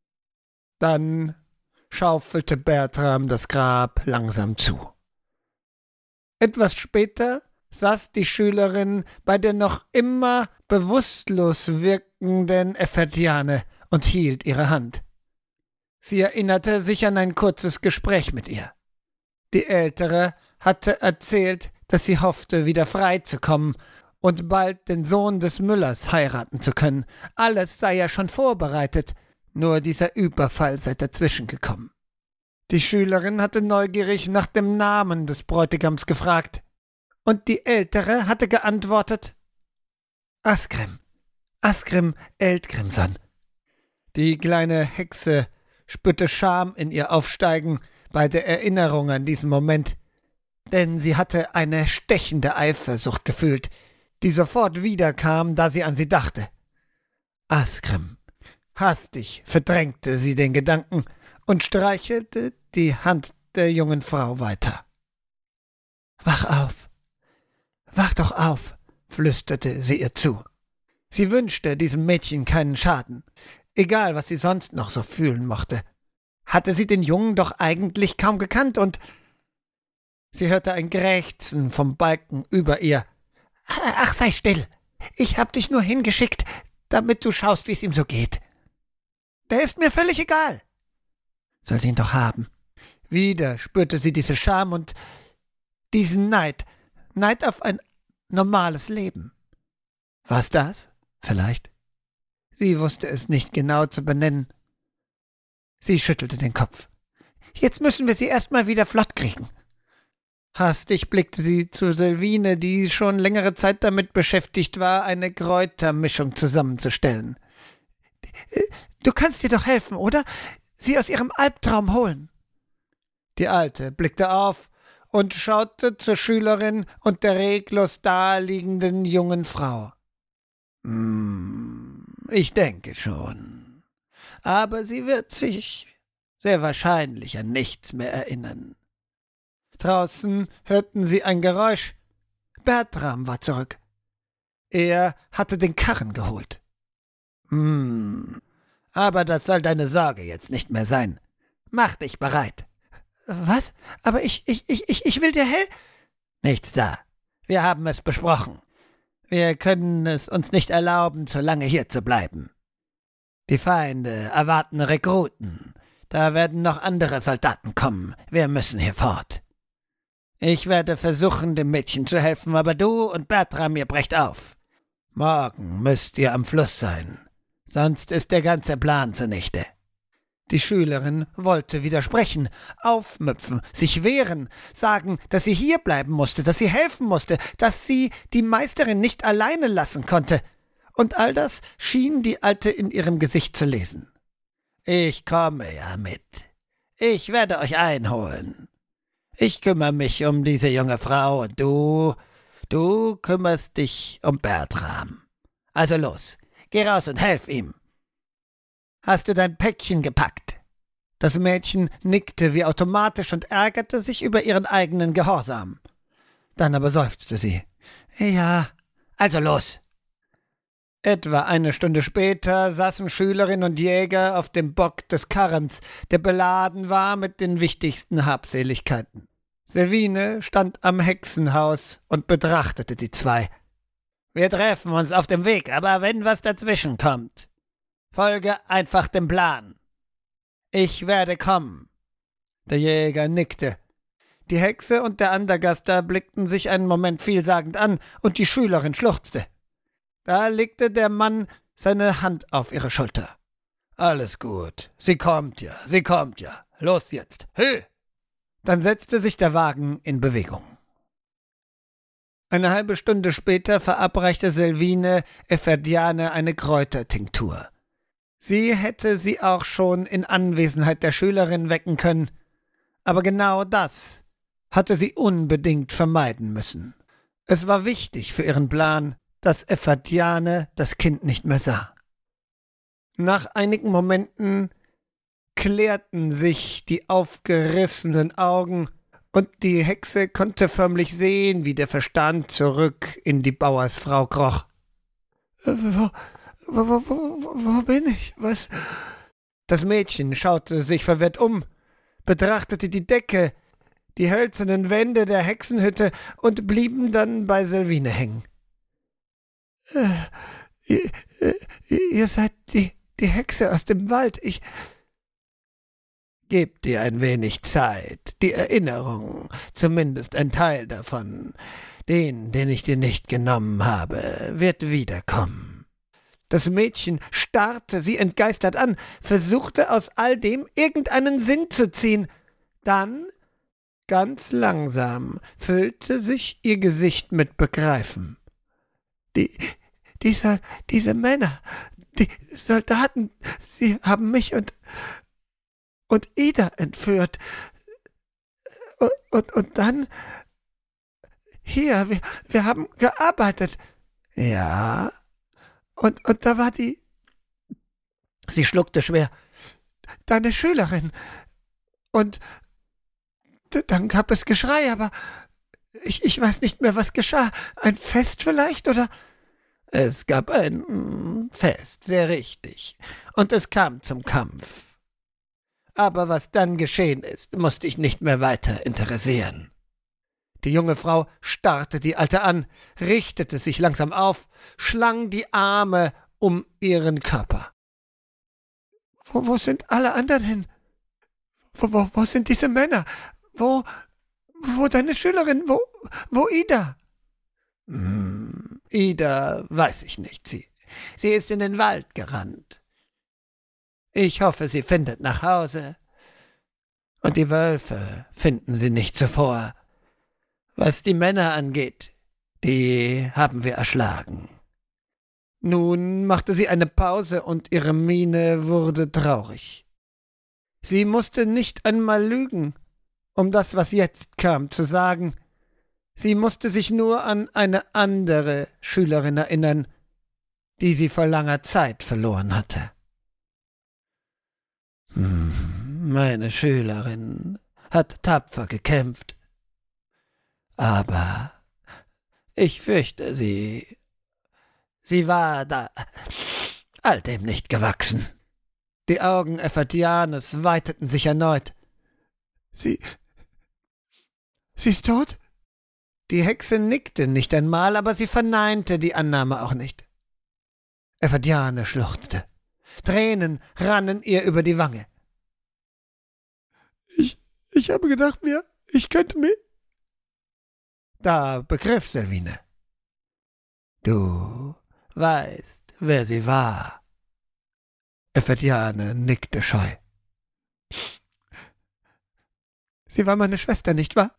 Dann schaufelte Bertram das Grab langsam zu. Etwas später saß die Schülerin bei der noch immer bewusstlos wirkenden Effertiane und hielt ihre Hand. Sie erinnerte sich an ein kurzes Gespräch mit ihr. Die Ältere hatte erzählt, dass sie hoffte, wieder frei zu kommen und bald den Sohn des Müllers heiraten zu können. Alles sei ja schon vorbereitet, nur dieser Überfall sei dazwischen gekommen. Die Schülerin hatte neugierig nach dem Namen des Bräutigams gefragt, und die Ältere hatte geantwortet: Asgrim, Asgrim Eldgrimson. Die kleine Hexe spürte Scham in ihr aufsteigen bei der Erinnerung an diesen Moment, denn sie hatte eine stechende Eifersucht gefühlt, die sofort wiederkam, da sie an sie dachte. Asgrim. Hastig verdrängte sie den Gedanken und streichelte die Hand der jungen Frau weiter. »Wach auf, wach doch auf«, flüsterte sie ihr zu. Sie wünschte diesem Mädchen keinen Schaden, egal was sie sonst noch so fühlen mochte. Hatte sie den Jungen doch eigentlich kaum gekannt, und sie hörte ein Krächzen vom Balken über ihr. »Ach, sei still, ich hab dich nur hingeschickt, damit du schaust, wie es ihm so geht. Der ist mir völlig egal.« Soll sie ihn doch haben. Wieder spürte sie diese Scham und diesen Neid, Neid auf ein normales Leben. War's das? Vielleicht? Sie wusste es nicht genau zu benennen. Sie schüttelte den Kopf. »Jetzt müssen wir sie erst mal wieder flott kriegen.« Hastig blickte sie zu Selvine, die schon längere Zeit damit beschäftigt war, eine Kräutermischung zusammenzustellen. »Du kannst ihr doch helfen, oder? Sie aus ihrem Albtraum holen.« Die Alte blickte auf und schaute zur Schülerin und der reglos daliegenden jungen Frau. »Hm, ich denke schon. Aber sie wird sich sehr wahrscheinlich an nichts mehr erinnern.« Draußen hörten sie ein Geräusch. Bertram war zurück. Er hatte den Karren geholt. »Hm, aber das soll deine Sorge jetzt nicht mehr sein. Mach dich bereit.« »Was? Aber ich, ich, ich, ich, ich will dir hel...« »Nichts da. Wir haben es besprochen. Wir können es uns nicht erlauben, zu lange hier zu bleiben. Die Feinde erwarten Rekruten. Da werden noch andere Soldaten kommen. Wir müssen hier fort. Ich werde versuchen, dem Mädchen zu helfen, aber du und Bertram, ihr brecht auf. Morgen müsst ihr am Fluss sein, sonst ist der ganze Plan zunichte.« Die Schülerin wollte widersprechen, aufmüpfen, sich wehren, sagen, dass sie hier bleiben musste, dass sie helfen musste, dass sie die Meisterin nicht alleine lassen konnte. Und all das schien die Alte in ihrem Gesicht zu lesen. »Ich komme ja mit. Ich werde euch einholen. Ich kümmere mich um diese junge Frau und du, du kümmerst dich um Bertram. Also los, geh raus und helf ihm. Hast du dein Päckchen gepackt?« Das Mädchen nickte wie automatisch und ärgerte sich über ihren eigenen Gehorsam. Dann aber seufzte sie. »Ja, also los.« Etwa eine Stunde später saßen Schülerin und Jäger auf dem Bock des Karrens, der beladen war mit den wichtigsten Habseligkeiten. Selvine stand am Hexenhaus und betrachtete die zwei. »Wir treffen uns auf dem Weg, aber wenn was dazwischen kommt, folge einfach dem Plan. Ich werde kommen.« Der Jäger nickte. Die Hexe und der Andergaster blickten sich einen Moment vielsagend an, und die Schülerin schluchzte. Da legte der Mann seine Hand auf ihre Schulter. »Alles gut, sie kommt ja, sie kommt ja. Los jetzt, hö!« Dann setzte sich der Wagen in Bewegung. Eine halbe Stunde später verabreichte Selvine Efferdiane eine Kräutertinktur. Sie hätte sie auch schon in Anwesenheit der Schülerin wecken können, aber genau das hatte sie unbedingt vermeiden müssen. Es war wichtig für ihren Plan, dass Ephadiane das Kind nicht mehr sah. Nach einigen Momenten klärten sich die aufgerissenen Augen, und die Hexe konnte förmlich sehen, wie der Verstand zurück in die Bauersfrau kroch. Äh, wo, wo, wo, wo, wo bin ich? Was? Das Mädchen schaute sich verwirrt um, betrachtete die Decke, die hölzernen Wände der Hexenhütte und blieben dann bei Selvine hängen. Äh, ihr, äh, ihr seid die, die Hexe aus dem Wald. Ich... Gebt dir ein wenig Zeit. Die Erinnerung, zumindest ein Teil davon, den, den ich dir nicht genommen habe, wird wiederkommen. Das Mädchen starrte sie entgeistert an, versuchte aus all dem irgendeinen Sinn zu ziehen. Dann, ganz langsam, füllte sich ihr Gesicht mit Begreifen. Die, dieser, diese Männer, die Soldaten, sie haben mich und... und Ida entführt. Und, und, und dann... Hier, wir, wir haben gearbeitet. Ja. Und, und da war die... Sie schluckte schwer. Deine Schülerin. Und dann gab es Geschrei, aber ich, ich weiß nicht mehr, was geschah. Ein Fest vielleicht, oder? Es gab ein mm, Fest, sehr richtig. Und es kam zum Kampf. Aber was dann geschehen ist, musste ich nicht mehr weiter interessieren. Die junge Frau starrte die Alte an, richtete sich langsam auf, schlang die Arme um ihren Körper. Wo, wo sind alle anderen hin? Wo, wo, wo sind diese Männer? Wo, wo deine Schülerin? Wo, wo Ida? Hm, Ida weiß ich nicht. Sie, sie ist in den Wald gerannt. Ich hoffe, sie findet nach Hause. Und die Wölfe finden sie nicht zuvor. Was die Männer angeht, die haben wir erschlagen. Nun machte sie eine Pause und ihre Miene wurde traurig. Sie musste nicht einmal lügen, um das, was jetzt kam, zu sagen. Sie musste sich nur an eine andere Schülerin erinnern, die sie vor langer Zeit verloren hatte. Meine Schülerin hat tapfer gekämpft, aber ich fürchte, sie, sie war da all dem nicht gewachsen. Die Augen Ephadianes weiteten sich erneut. Sie, sie ist tot? Die Hexe nickte nicht einmal, aber sie verneinte die Annahme auch nicht. Ephadiane schluchzte. Tränen rannen ihr über die Wange. Ich, ich habe gedacht mir, ich könnte mir... Da begriff Selvine. Du weißt, wer sie war. Ephadiane nickte scheu. Sie war meine Schwester, nicht wahr?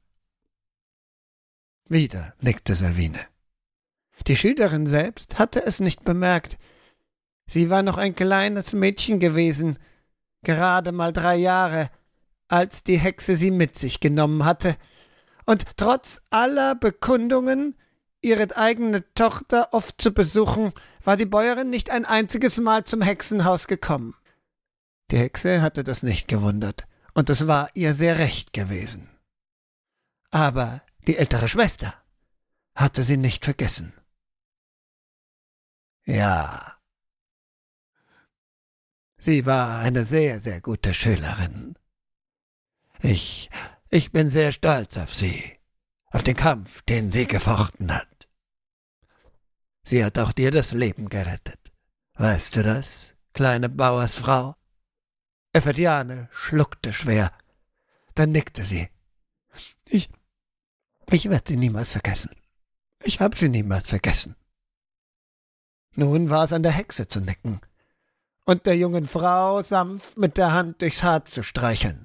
Wieder nickte Selvine. Die Schülerin selbst hatte es nicht bemerkt. Sie war noch ein kleines Mädchen gewesen, gerade mal drei Jahre, als die Hexe sie mit sich genommen hatte, und trotz aller Bekundungen, ihre eigene Tochter oft zu besuchen, war die Bäuerin nicht ein einziges Mal zum Hexenhaus gekommen. Die Hexe hatte das nicht gewundert, und es war ihr sehr recht gewesen. Aber die ältere Schwester hatte sie nicht vergessen. Ja, sie war eine sehr, sehr gute Schülerin. Ich, ich bin sehr stolz auf sie, auf den Kampf, den sie gefochten hat. Sie hat auch dir das Leben gerettet. Weißt du das, kleine Bauersfrau? Ephadiane schluckte schwer. Dann nickte sie. Ich, ich werde sie niemals vergessen. Ich habe sie niemals vergessen. Nun war es an der Hexe zu nicken und der jungen Frau sanft mit der Hand durchs Haar zu streicheln.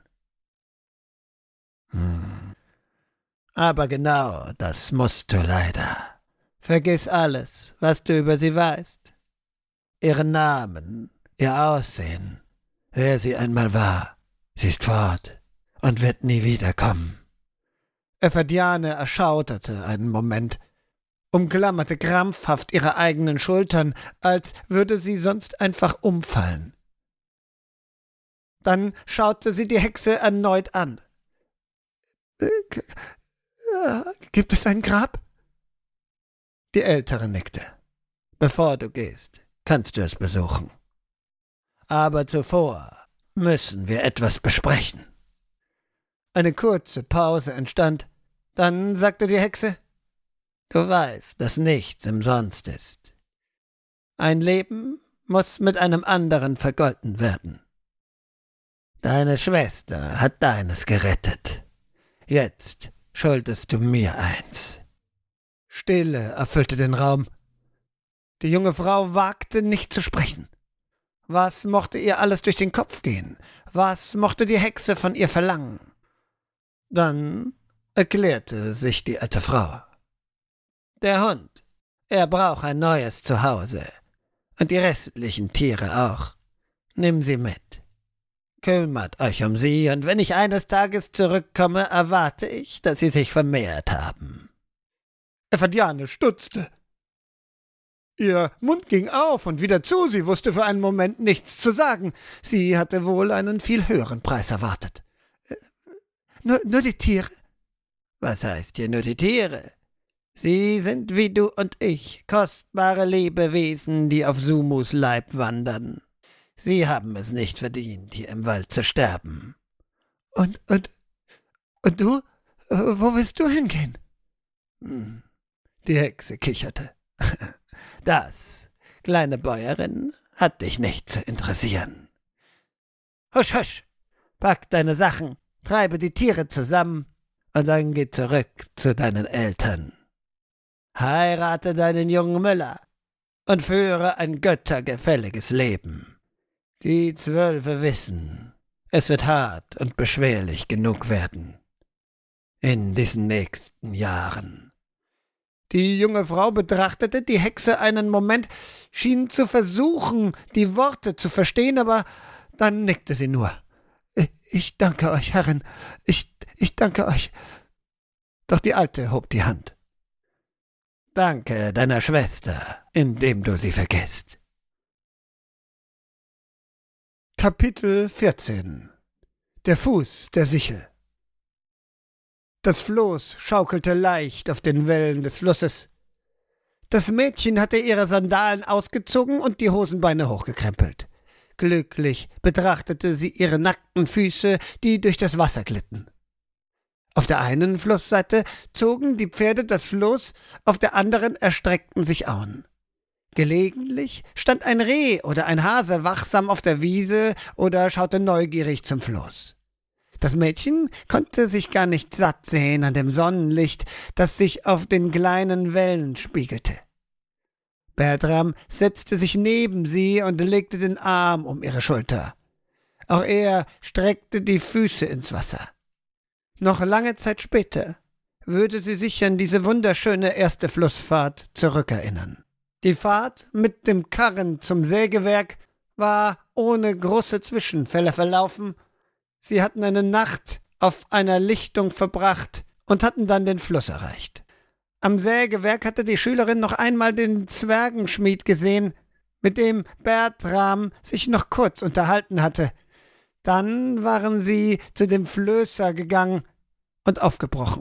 Hm. Aber genau das musst du leider. Vergiss alles, was du über sie weißt. Ihren Namen Ihr Aussehen, wer sie einmal war, sie ist fort und wird nie wiederkommen. Ephadiane erschauderte einen Moment, umklammerte krampfhaft ihre eigenen Schultern, als würde sie sonst einfach umfallen. Dann schaute sie die Hexe erneut an. Äh, gibt es ein Grab? Die Ältere nickte. Bevor du gehst, kannst du es besuchen. Aber zuvor müssen wir etwas besprechen. Eine kurze Pause entstand. Dann sagte die Hexe, du weißt, dass nichts umsonst ist. Ein Leben muss mit einem anderen vergolten werden. Deine Schwester hat deines gerettet. Jetzt schuldest du mir eins. Stille erfüllte den Raum. Die junge Frau wagte nicht zu sprechen. Was mochte ihr alles durch den Kopf gehen? Was mochte die Hexe von ihr verlangen? Dann erklärte sich die alte Frau. Der Hund, er braucht ein neues Zuhause. Und die restlichen Tiere auch. Nimm sie mit. Kümmert euch um sie, und wenn ich eines Tages zurückkomme, erwarte ich, dass sie sich vermehrt haben. Ephadiane stutzte. Ihr Mund ging auf und wieder zu, sie wusste für einen Moment nichts zu sagen. Sie hatte wohl einen viel höheren Preis erwartet. Äh, nur, nur die Tiere? Was heißt hier nur die Tiere? Sie sind wie du und ich, kostbare Lebewesen, die auf Sumus Leib wandern. Sie haben es nicht verdient, hier im Wald zu sterben. Und, und, und du? Wo willst du hingehen? Hm. Die Hexe kicherte. Das, kleine Bäuerin, hat dich nicht zu interessieren. Husch, husch, pack deine Sachen, treibe die Tiere zusammen und dann geh zurück zu deinen Eltern. Heirate deinen jungen Müller und führe ein göttergefälliges Leben. Die Zwölfe wissen, es wird hart und beschwerlich genug werden. In diesen nächsten Jahren. Die junge Frau betrachtete die Hexe einen Moment, schien zu versuchen, die Worte zu verstehen, aber dann nickte sie nur. »Ich danke euch, Herrin, ich, ich danke euch.« Doch die Alte hob die Hand. »Danke deiner Schwester, indem du sie vergisst.« Kapitel vierzehn. Der Fuß der Sichel. Das Floß schaukelte leicht auf den Wellen des Flusses. Das Mädchen hatte ihre Sandalen ausgezogen und die Hosenbeine hochgekrempelt. Glücklich betrachtete sie ihre nackten Füße, die durch das Wasser glitten. Auf der einen Flussseite zogen die Pferde das Floß, auf der anderen erstreckten sich Auen. Gelegentlich stand ein Reh oder ein Hase wachsam auf der Wiese oder schaute neugierig zum Floß. Das Mädchen konnte sich gar nicht satt sehen an dem Sonnenlicht, das sich auf den kleinen Wellen spiegelte. Bertram setzte sich neben sie und legte den Arm um ihre Schulter. Auch er streckte die Füße ins Wasser. Noch lange Zeit später würde sie sich an diese wunderschöne erste Flussfahrt zurückerinnern. Die Fahrt mit dem Karren zum Sägewerk war ohne große Zwischenfälle verlaufen. Sie hatten eine Nacht auf einer Lichtung verbracht und hatten dann den Fluss erreicht. Am Sägewerk hatte die Schülerin noch einmal den Zwergenschmied gesehen, mit dem Bertram sich noch kurz unterhalten hatte. Dann waren sie zu dem Flößer gegangen und aufgebrochen.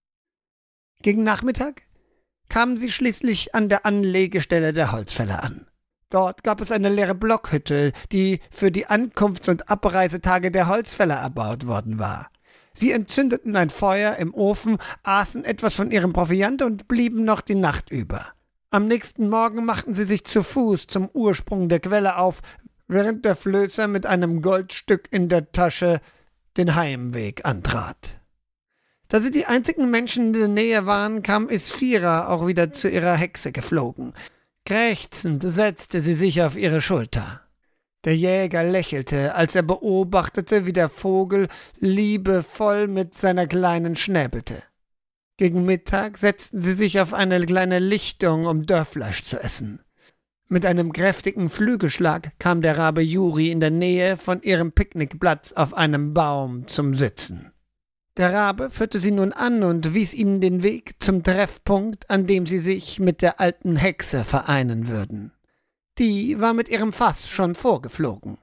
Gegen Nachmittag kamen sie schließlich an der Anlegestelle der Holzfäller an. Dort gab es eine leere Blockhütte, die für die Ankunfts- und Abreisetage der Holzfäller erbaut worden war. Sie entzündeten ein Feuer im Ofen, aßen etwas von ihrem Proviant und blieben noch die Nacht über. Am nächsten Morgen machten sie sich zu Fuß zum Ursprung der Quelle auf, während der Flößer mit einem Goldstück in der Tasche den Heimweg antrat. Da sie die einzigen Menschen in der Nähe waren, kam Isphira auch wieder zu ihrer Hexe geflogen. Krächzend setzte sie sich auf ihre Schulter. Der Jäger lächelte, als er beobachtete, wie der Vogel liebevoll mit seiner Kleinen schnäbelte. Gegen Mittag setzten sie sich auf eine kleine Lichtung, um Dörrfleisch zu essen. Mit einem kräftigen Flügelschlag kam der Rabe Juri in der Nähe von ihrem Picknickplatz auf einem Baum zum Sitzen. Der Rabe führte sie nun an und wies ihnen den Weg zum Treffpunkt, an dem sie sich mit der alten Hexe vereinen würden. Die war mit ihrem Fass schon vorgeflogen.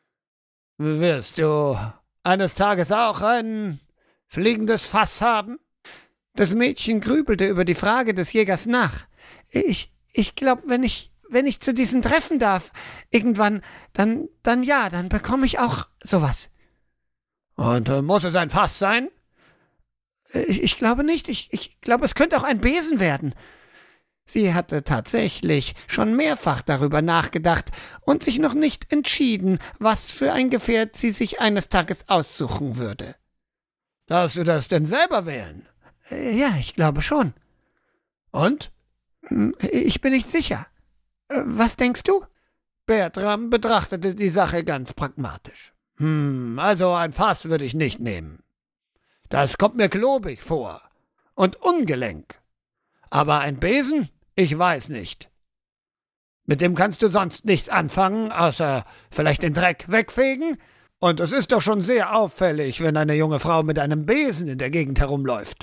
»Wirst du eines Tages auch ein fliegendes Fass haben?« Das Mädchen grübelte über die Frage des Jägers nach. »Ich, ich glaube, wenn ich, wenn ich zu diesen Treffen darf, irgendwann, dann, dann ja, dann bekomme ich auch sowas.« »Und äh, muss es ein Fass sein?« Ich, ich glaube nicht. Ich, ich glaube, es könnte auch ein Besen werden.« Sie hatte tatsächlich schon mehrfach darüber nachgedacht und sich noch nicht entschieden, was für ein Gefährt sie sich eines Tages aussuchen würde. »Darfst du das denn selber wählen?« äh, »Ja, ich glaube schon.« »Und?« »Ich bin nicht sicher. Äh, was denkst du?« Bertram betrachtete die Sache ganz pragmatisch. »Hm, also ein Fass würde ich nicht nehmen. Das kommt mir klobig vor und ungelenk. Aber ein Besen? Ich weiß nicht. Mit dem kannst du sonst nichts anfangen, außer vielleicht den Dreck wegfegen. Und es ist doch schon sehr auffällig, wenn eine junge Frau mit einem Besen in der Gegend herumläuft.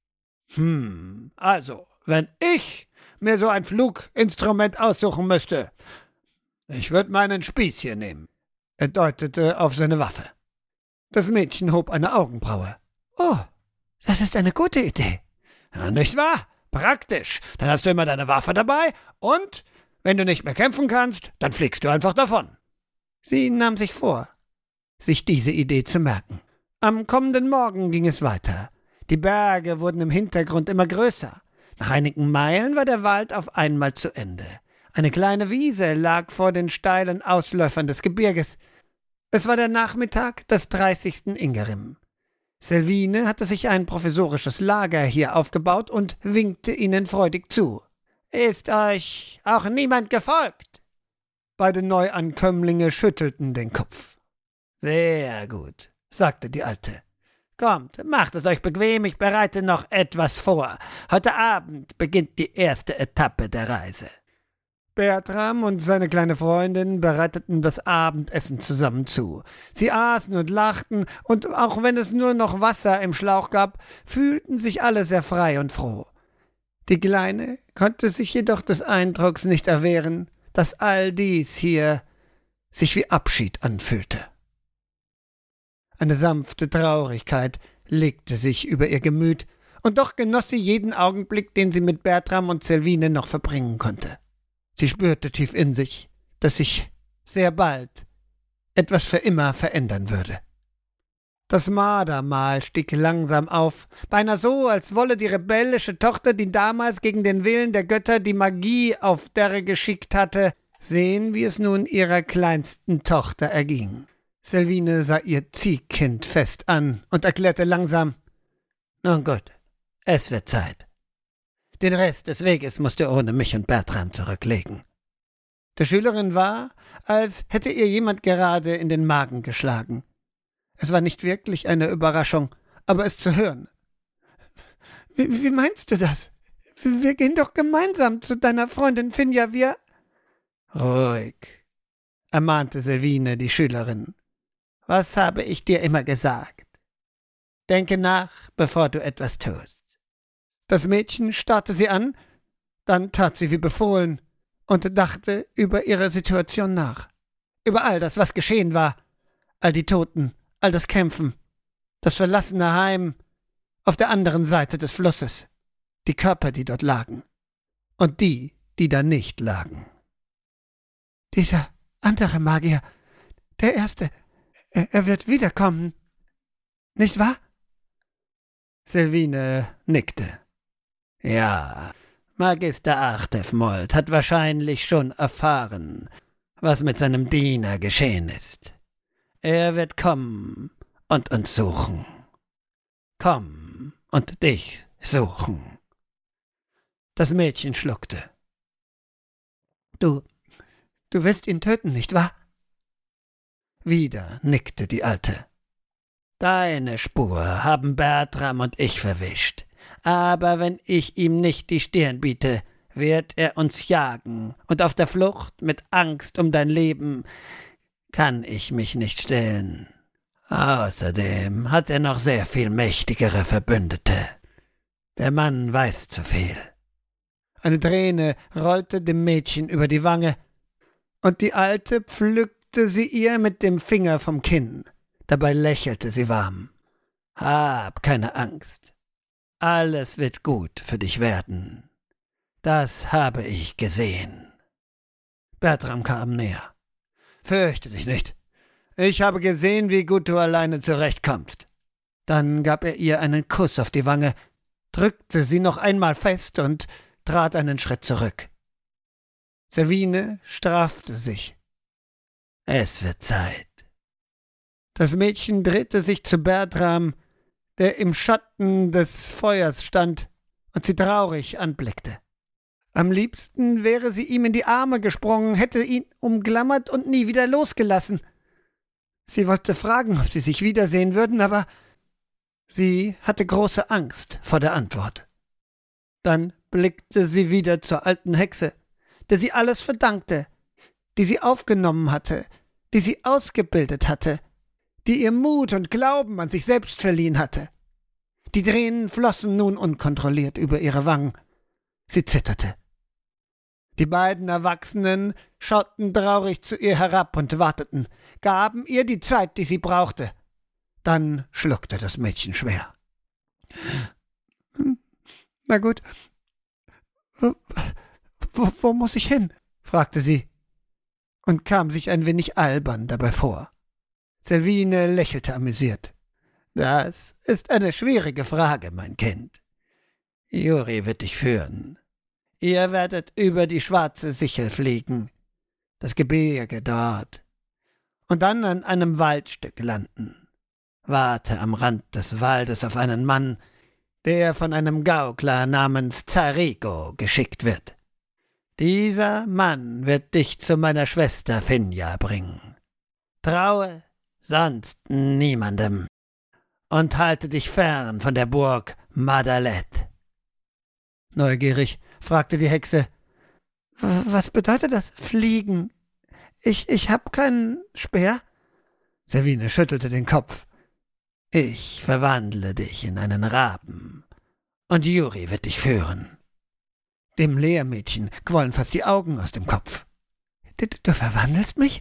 Hm, also, wenn ich mir so ein Fluginstrument aussuchen müsste, ich würde meinen Spieß hier nehmen.« Er deutete auf seine Waffe. Das Mädchen hob eine Augenbraue. »Oh, das ist eine gute Idee.« »Ja, nicht wahr? Praktisch. Dann hast du immer deine Waffe dabei und, wenn du nicht mehr kämpfen kannst, dann fliegst du einfach davon.« Sie nahm sich vor, sich diese Idee zu merken. Am kommenden Morgen ging es weiter. Die Berge wurden im Hintergrund immer größer. Nach einigen Meilen war der Wald auf einmal zu Ende. Eine kleine Wiese lag vor den steilen Ausläufern des Gebirges. Es war der Nachmittag des dreißigsten Ingerim. Selvine hatte sich ein provisorisches Lager hier aufgebaut und winkte ihnen freudig zu. »Ist euch auch niemand gefolgt?« Beide Neuankömmlinge schüttelten den Kopf. »Sehr gut«, sagte die Alte. »Kommt, macht es euch bequem, ich bereite noch etwas vor. Heute Abend beginnt die erste Etappe der Reise.« Bertram und seine kleine Freundin bereiteten das Abendessen zusammen zu. Sie aßen und lachten, und auch wenn es nur noch Wasser im Schlauch gab, fühlten sich alle sehr frei und froh. Die Kleine konnte sich jedoch des Eindrucks nicht erwehren, dass all dies hier sich wie Abschied anfühlte. Eine sanfte Traurigkeit legte sich über ihr Gemüt, und doch genoss sie jeden Augenblick, den sie mit Bertram und Selvine noch verbringen konnte. Sie spürte tief in sich, dass sich sehr bald etwas für immer verändern würde. Das Mardermal stieg langsam auf, beinahe so, als wolle die rebellische Tochter, die damals gegen den Willen der Götter die Magie auf Derre geschickt hatte, sehen, wie es nun ihrer kleinsten Tochter erging. Selvine sah ihr Ziehkind fest an und erklärte langsam: »Nun gut, es wird Zeit. Den Rest des Weges musst du ohne mich und Bertram zurücklegen.« Der Schülerin war, als hätte ihr jemand gerade in den Magen geschlagen. Es war nicht wirklich eine Überraschung, aber es zu hören. Wie, wie meinst du das? Wir gehen doch gemeinsam zu deiner Freundin Finja, wir... »Ruhig«, ermahnte Selvine die Schülerin. »Was habe ich dir immer gesagt? Denke nach, bevor du etwas tust.« Das Mädchen starrte sie an, dann tat sie wie befohlen und dachte über ihre Situation nach. Über all das, was geschehen war. All die Toten, all das Kämpfen, das verlassene Heim auf der anderen Seite des Flusses, die Körper, die dort lagen und die, die da nicht lagen. »Dieser andere Magier, der Erste, er, er wird wiederkommen, nicht wahr?« Selvine nickte. »Ja, Magister Artefmold hat wahrscheinlich schon erfahren, was mit seinem Diener geschehen ist. Er wird kommen und uns suchen. Kommen und dich suchen.« Das Mädchen schluckte. »Du, du willst ihn töten, nicht wahr?« Wieder nickte die Alte. »Deine Spur haben Bertram und ich verwischt. Aber wenn ich ihm nicht die Stirn biete, wird er uns jagen, und auf der Flucht mit Angst um dein Leben kann ich mich nicht stellen. Außerdem hat er noch sehr viel mächtigere Verbündete. Der Mann weiß zu viel.« Eine Träne rollte dem Mädchen über die Wange, und die Alte pflückte sie ihr mit dem Finger vom Kinn. Dabei lächelte sie warm. »Hab keine Angst. Alles wird gut für dich werden. Das habe ich gesehen.« Bertram kam näher. »Fürchte dich nicht. Ich habe gesehen, wie gut du alleine zurechtkommst.« Dann gab er ihr einen Kuss auf die Wange, drückte sie noch einmal fest und trat einen Schritt zurück. Selvine straffte sich. »Es wird Zeit.« Das Mädchen drehte sich zu Bertram, der im Schatten des Feuers stand und sie traurig anblickte. Am liebsten wäre sie ihm in die Arme gesprungen, hätte ihn umklammert und nie wieder losgelassen. Sie wollte fragen, ob sie sich wiedersehen würden, aber sie hatte große Angst vor der Antwort. Dann blickte sie wieder zur alten Hexe, der sie alles verdankte, die sie aufgenommen hatte, die sie ausgebildet hatte, die ihr Mut und Glauben an sich selbst verliehen hatte. Die Tränen flossen nun unkontrolliert über ihre Wangen. Sie zitterte. Die beiden Erwachsenen schauten traurig zu ihr herab und warteten, gaben ihr die Zeit, die sie brauchte. Dann schluckte das Mädchen schwer. »Na gut, wo, wo, wo muss ich hin?« fragte sie und kam sich ein wenig albern dabei vor. Selvine lächelte amüsiert. »Das ist eine schwierige Frage, mein Kind. Juri wird dich führen. Ihr werdet über die schwarze Sichel fliegen, das Gebirge dort, und dann an einem Waldstück landen. Warte am Rand des Waldes auf einen Mann, der von einem Gaukler namens Zarigo geschickt wird. Dieser Mann wird dich zu meiner Schwester Finja bringen. Traue sonst niemandem und halte dich fern von der Burg Madalet.« Neugierig fragte die Hexe, »Was bedeutet das, fliegen? Ich, ich hab keinen Speer?« Selvine schüttelte den Kopf. »Ich verwandle dich in einen Raben, und Juri wird dich führen.« Dem Lehrmädchen quollen fast die Augen aus dem Kopf. Du, du verwandelst mich?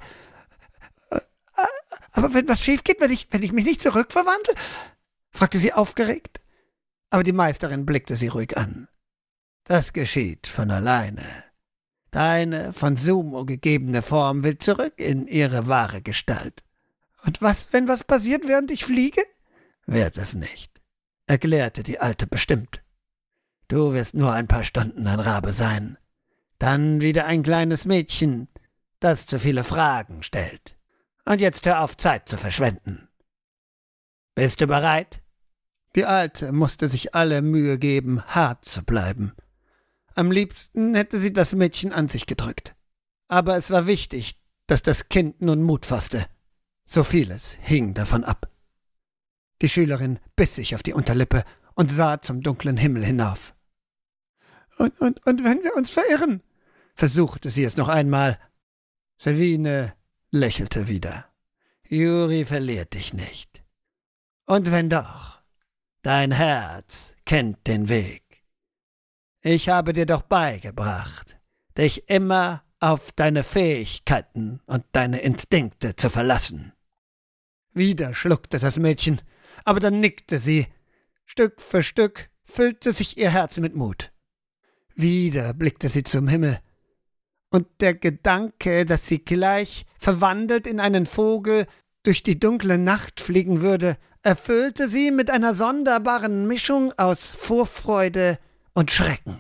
Aber wenn was schief geht, wenn ich, wenn ich mich nicht zurückverwandle?« fragte sie aufgeregt. Aber die Meisterin blickte sie ruhig an. »Das geschieht von alleine. Deine von Sumo gegebene Form will zurück in ihre wahre Gestalt.« »Und was, wenn was passiert, während ich fliege?« »Wird es nicht«, erklärte die Alte bestimmt. »Du wirst nur ein paar Stunden ein Rabe sein, dann wieder ein kleines Mädchen, das zu viele Fragen stellt. Und jetzt hör auf, Zeit zu verschwenden. Bist du bereit?« Die Alte musste sich alle Mühe geben, hart zu bleiben. Am liebsten hätte sie das Mädchen an sich gedrückt. Aber es war wichtig, dass das Kind nun Mut fasste. So vieles hing davon ab. Die Schülerin biss sich auf die Unterlippe und sah zum dunklen Himmel hinauf. Und, und, und wenn wir uns verirren?« versuchte sie es noch einmal. Selvine lächelte wieder. »Juri verliert dich nicht. Und wenn doch, dein Herz kennt den Weg. Ich habe dir doch beigebracht, dich immer auf deine Fähigkeiten und deine Instinkte zu verlassen.« Wieder schluckte das Mädchen, aber dann nickte sie. Stück für Stück füllte sich ihr Herz mit Mut. Wieder blickte sie zum Himmel, und der Gedanke, dass sie gleich verwandelt in einen Vogel durch die dunkle Nacht fliegen würde, erfüllte sie mit einer sonderbaren Mischung aus Vorfreude und Schrecken.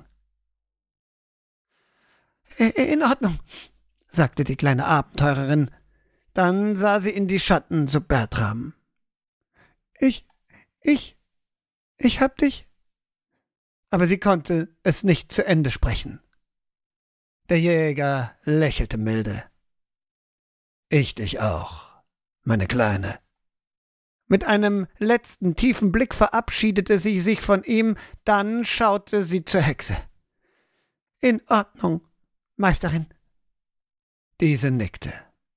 »In Ordnung«, sagte die kleine Abenteurerin. Dann sah sie in die Schatten zu Bertram. »Ich, ich, ich hab dich...« Aber sie konnte es nicht zu Ende sprechen. Der Jäger lächelte milde. »Ich dich auch, meine Kleine.« Mit einem letzten tiefen Blick verabschiedete sie sich von ihm, dann schaute sie zur Hexe. In Ordnung, Meisterin. Diese nickte.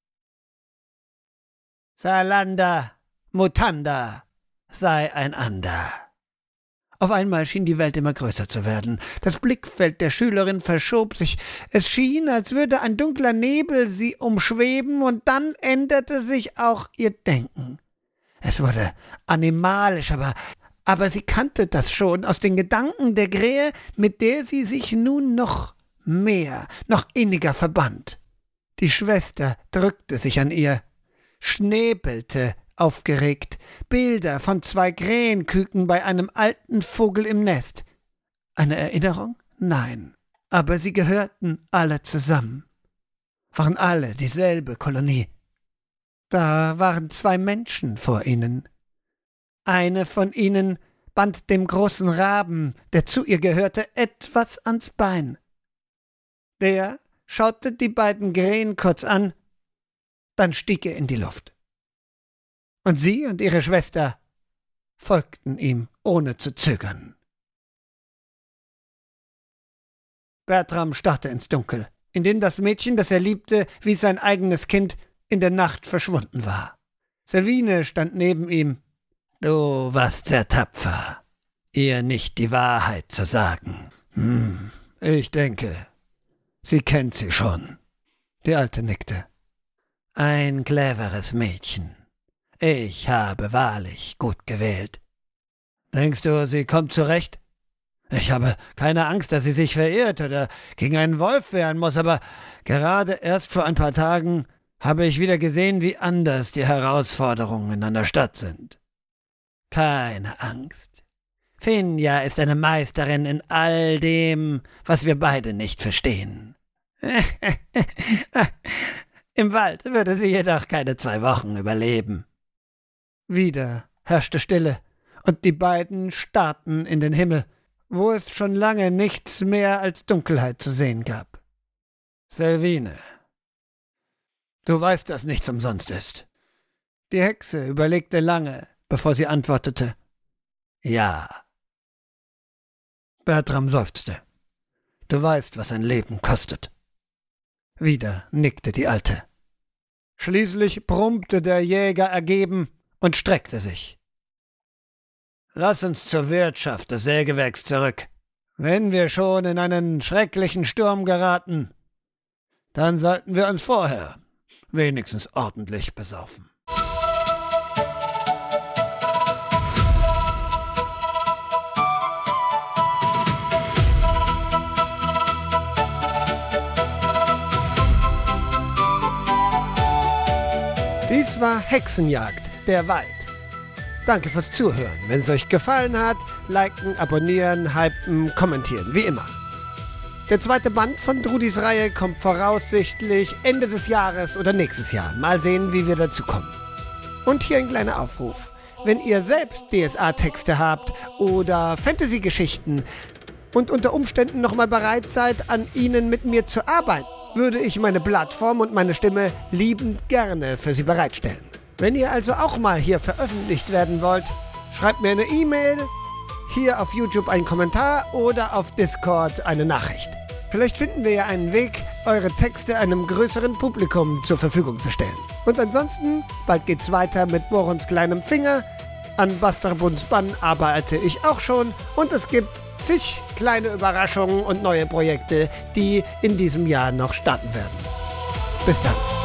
Salander, Mutanda, sei ein Ander. Auf einmal schien die Welt immer größer zu werden. Das Blickfeld der Schülerin verschob sich. Es schien, als würde ein dunkler Nebel sie umschweben, und dann änderte sich auch ihr Denken. Es wurde animalisch, aber, aber sie kannte das schon aus den Gedanken der Krähe, mit der sie sich nun noch mehr, noch inniger verband. Die Schwester drückte sich an ihr, schnebelte aufgeregt Bilder von zwei Krähenküken bei einem alten Vogel im Nest. Eine Erinnerung? Nein. Aber sie gehörten alle zusammen. Waren alle dieselbe Kolonie. Da waren zwei Menschen vor ihnen. Eine von ihnen band dem großen Raben, der zu ihr gehörte, etwas ans Bein. Der schaute die beiden Krähen kurz an, dann stieg er in die Luft. Und sie und ihre Schwester folgten ihm, ohne zu zögern. Bertram starrte ins Dunkel, in dem das Mädchen, das er liebte, wie sein eigenes Kind, in der Nacht verschwunden war. Selvine stand neben ihm. »Du warst sehr tapfer, ihr nicht die Wahrheit zu sagen.« »Hm, ich denke, sie kennt sie schon.« Die Alte nickte. »Ein cleveres Mädchen. Ich habe wahrlich gut gewählt.« »Denkst du, sie kommt zurecht?« »Ich habe keine Angst, dass sie sich verirrt oder gegen einen Wolf wehren muss, aber gerade erst vor ein paar Tagen habe ich wieder gesehen, wie anders die Herausforderungen in einer Stadt sind.« »Keine Angst. Finja ist eine Meisterin in all dem, was wir beide nicht verstehen.« »Im Wald würde sie jedoch keine zwei Wochen überleben.« Wieder herrschte Stille, und die beiden starrten in den Himmel, wo es schon lange nichts mehr als Dunkelheit zu sehen gab. »Selvine, du weißt, dass nichts umsonst ist.« Die Hexe überlegte lange, bevor sie antwortete. »Ja.« Bertram seufzte. »Du weißt, was ein Leben kostet.« Wieder nickte die Alte. Schließlich brummte der Jäger ergeben und streckte sich. »Lass uns zur Wirtschaft des Sägewerks zurück. Wenn wir schon in einen schrecklichen Sturm geraten, dann sollten wir uns vorher wenigstens ordentlich besaufen.« Dies war Hexenjagd, der Wald. Danke fürs Zuhören. Wenn es euch gefallen hat, liken, abonnieren, hypen, kommentieren, wie immer. Der zweite Band von Drudis Reihe kommt voraussichtlich Ende des Jahres oder nächstes Jahr. Mal sehen, wie wir dazu kommen. Und hier ein kleiner Aufruf. Wenn ihr selbst D S A-Texte habt oder Fantasy-Geschichten und unter Umständen nochmal bereit seid, an ihnen mit mir zu arbeiten, würde ich meine Plattform und meine Stimme liebend gerne für Sie bereitstellen. Wenn ihr also auch mal hier veröffentlicht werden wollt, schreibt mir eine E-Mail, hier auf YouTube einen Kommentar oder auf Discord eine Nachricht. Vielleicht finden wir ja einen Weg, eure Texte einem größeren Publikum zur Verfügung zu stellen. Und ansonsten, bald geht's weiter mit Borons kleinem Finger. An Basterbunds Bann arbeite ich auch schon und es gibt zig kleine Überraschungen und neue Projekte, die in diesem Jahr noch starten werden. Bis dann.